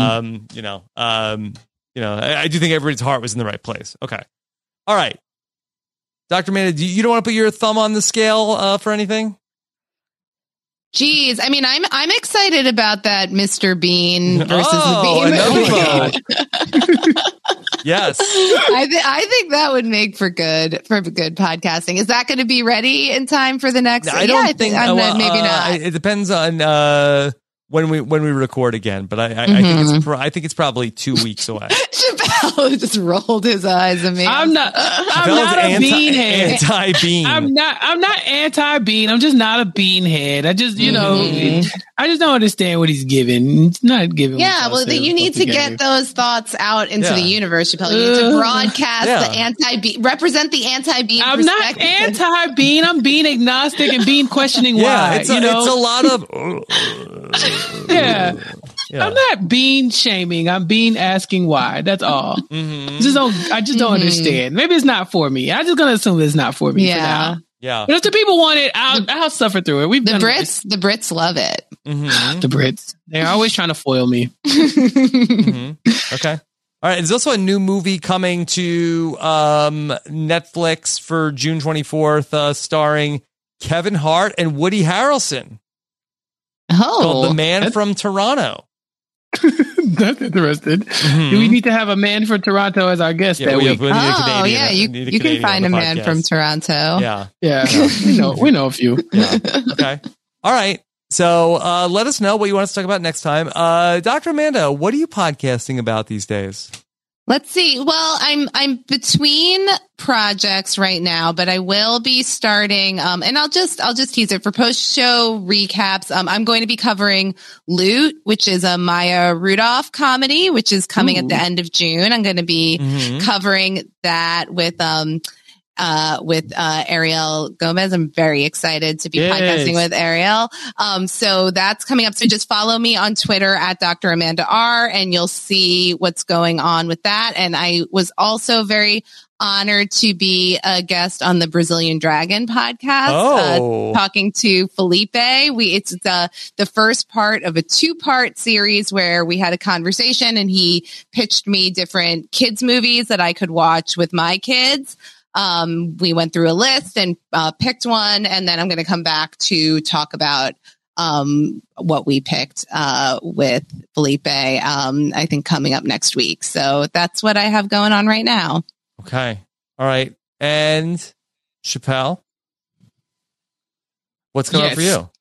I do think everybody's heart was in the right place. Okay. All right. Dr. Amanda, you don't want to put your thumb on the scale for anything? Geez, I mean, I'm excited about that Mr. Bean versus the Bean movie. Yes, I think that would make for good podcasting. Is that going to be ready in time for the next? I don't think. Maybe not. It depends on when we record again, but I think it's probably 2 weeks away. Chappelle just rolled his eyes at me. I'm not a beanhead. Anti-bean. I'm not anti-bean. I'm just not a beanhead. I just, I just don't understand what he's giving. It's not giving. Yeah, well, you need to get those thoughts out into the universe, Chappelle. You need to broadcast the anti-bean, represent the anti-bean. I'm not anti-bean. I'm bean agnostic and bean questioning why. It's a lot of. Yeah. I'm not bean shaming. I'm bean asking why. That's all. I just don't understand. Maybe it's not for me. I'm just gonna assume it's not for me for now. Yeah. But if the people want it, I'll suffer through it. The Brits love it. Mm-hmm. The Brits. They're always trying to foil me. Okay. All right. There's also a new movie coming to Netflix for June 24th, starring Kevin Hart and Woody Harrelson. Oh, called The Man from Toronto. That's interesting. Do we need to have a man from Toronto as our guest that week? You can find a man from Toronto. Yeah. We know a few. Yeah. Okay. All right. So let us know what you want us to talk about next time. Dr. Amanda, what are you podcasting about these days? Let's see. Well, I'm between projects right now, but I will be starting, and I'll just tease it for post-show recaps. I'm going to be covering Loot, which is a Maya Rudolph comedy, which is coming at the end of June. I'm going to be covering that with Ariel Gomez. I'm very excited to be podcasting with Ariel. So that's coming up. So just follow me on Twitter at Dr. Amanda R, and you'll see what's going on with that. And I was also very honored to be a guest on the Brazilian Dragon podcast, talking to Felipe. It's the first part of a 2-part series where we had a conversation, and he pitched me different kids movies that I could watch with my kids. We went through a list and picked one, and then I'm going to come back to talk about what we picked with Felipe, I think coming up next week. So that's what I have going on right now. Okay. All right. And Chappelle, what's going on for you?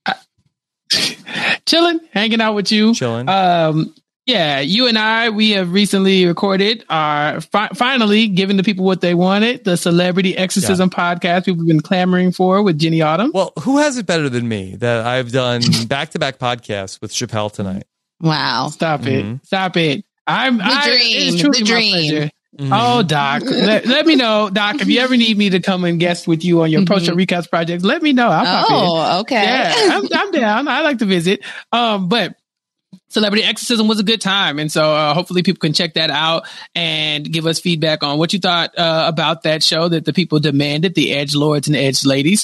Chilling, hanging out with you. Chilling. Yeah, you and we have recently recorded our finally giving the people what they wanted, the Celebrity Exorcism podcast we've been clamoring for with Jenny Autumn. Well, who has it better than me that I've done back-to-back podcasts with Chappelle tonight? Wow. Stop it. It's truly the dream. Oh, Doc, let me know, Doc, if you ever need me to come and guest with you on your post-show recaps project, let me know. I'll pop in. Oh, okay. Yeah, I'm down. I like to visit. But Celebrity Exorcism was a good time. And so hopefully people can check that out and give us feedback on what you thought about that show that the people demanded, the edgelords and edgeladies.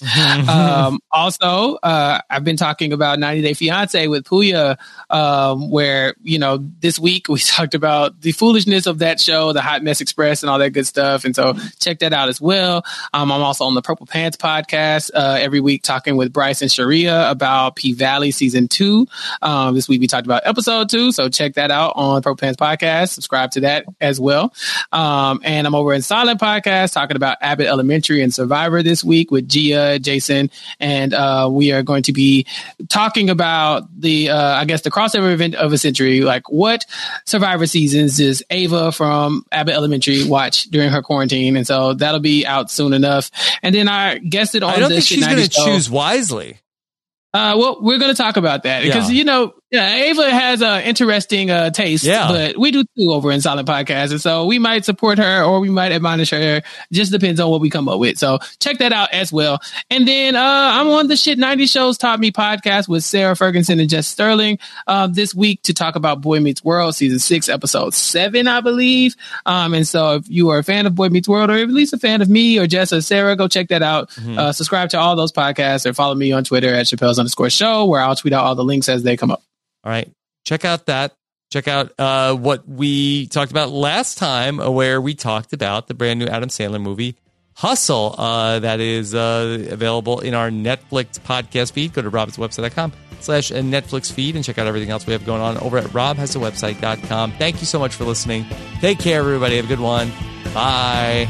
Also, I've been talking about 90 Day Fiancé with Puya, where, this week we talked about the foolishness of that show, the Hot Mess Express and all that good stuff. And so check that out as well. I'm also on the Purple Pants podcast every week talking with Bryce and Sharia about P-Valley season 2. This week we talked about episode 2, so check that out on Purple Pants podcast. Subscribe to that as well. And I'm over in Silent Podcast talking about Abbott Elementary and Survivor this week with Gia, Jason, and we are going to be talking about the crossover event of a century. Like, what Survivor seasons does Ava from Abbott Elementary watch during her quarantine? And so that'll be out soon enough. And then I guessed it on. I don't think she's going to choose wisely. Well, we're going to talk about that because, Ava has an interesting taste, but we do too over in Silent Podcast. And so we might support her or we might admonish her. Just depends on what we come up with. So check that out as well. And then I'm on the Shit 90 Shows Taught Me podcast with Sarah Ferguson and Jess Sterling this week to talk about Boy Meets World season 6, episode 7, I believe. And so if you are a fan of Boy Meets World or at least a fan of me or Jess or Sarah, go check that out. Subscribe to all those podcasts or follow me on Twitter at Chappelle's_show, where I'll tweet out all the links as they come up. All right. Check out that. Check out what we talked about last time, where we talked about the brand new Adam Sandler movie, Hustle, that is available in our Netflix podcast feed. Go to robhasawebsite.com/Netflix feed and check out everything else we have going on over at robhasawebsite.com. Thank you so much for listening. Take care, everybody. Have a good one. Bye.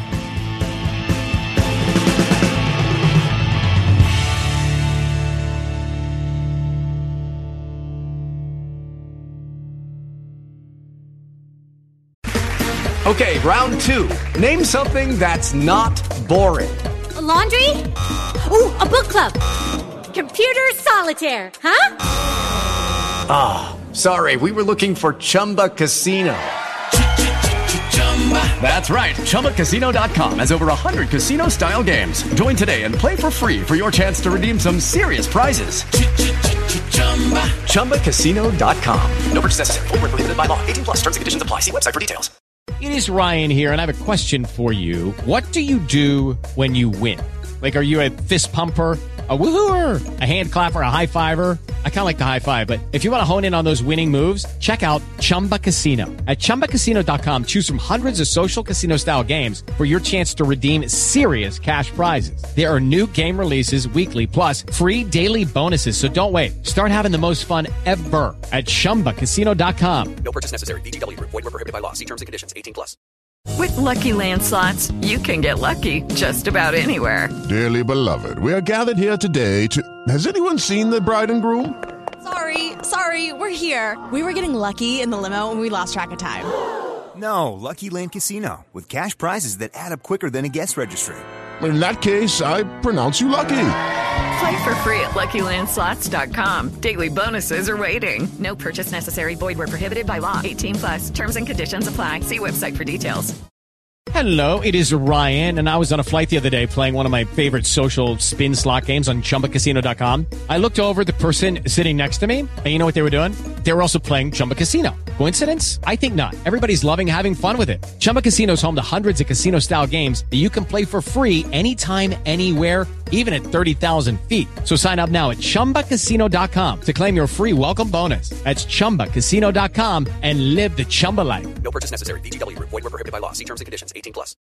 Okay, round 2. Name something that's not boring. A laundry? Ooh, a book club. Computer solitaire, huh? Ah, sorry, we were looking for Chumba Casino. That's right, ChumbaCasino.com has over 100 casino-style games. Join today and play for free for your chance to redeem some serious prizes. ChumbaCasino.com. No purchase necessary. Void where prohibited by law. 18+. Terms and conditions apply. See website for details. It is Ryan here, and I have a question for you. What do you do when you win? Like, are you a fist pumper? A woohooer, a hand clapper, a high fiver. I kind of like the high five, but if you want to hone in on those winning moves, check out Chumba Casino. At ChumbaCasino.com, choose from hundreds of social casino style games for your chance to redeem serious cash prizes. There are new game releases weekly, plus free daily bonuses. So don't wait. Start having the most fun ever at ChumbaCasino.com. No purchase necessary. VGW Group. Void where prohibited by law. See terms and conditions. 18+. With Lucky Land Slots, you can get lucky just about anywhere. Dearly beloved, we are gathered here today to... Has anyone seen the bride and groom? Sorry, we're here. We were getting lucky in the limo and we lost track of time. No, Lucky Land Casino, with cash prizes that add up quicker than a guest registry. In that case, I pronounce you lucky. Play for free at LuckyLandSlots.com. Daily bonuses are waiting. No purchase necessary. Void where prohibited by law. 18+. Terms and conditions apply. See website for details. Hello, it is Ryan, and I was on a flight the other day playing one of my favorite social spin slot games on ChumbaCasino.com. I looked over at the person sitting next to me, and you know what they were doing? They were also playing Chumba Casino. Coincidence? I think not. Everybody's loving having fun with it. Chumba Casino is home to hundreds of casino-style games that you can play for free anytime, anywhere, even at 30,000 feet. So sign up now at ChumbaCasino.com to claim your free welcome bonus. That's ChumbaCasino.com and live the Chumba life. No purchase necessary. VGW Group. Void where prohibited by law. See terms and conditions. 18+.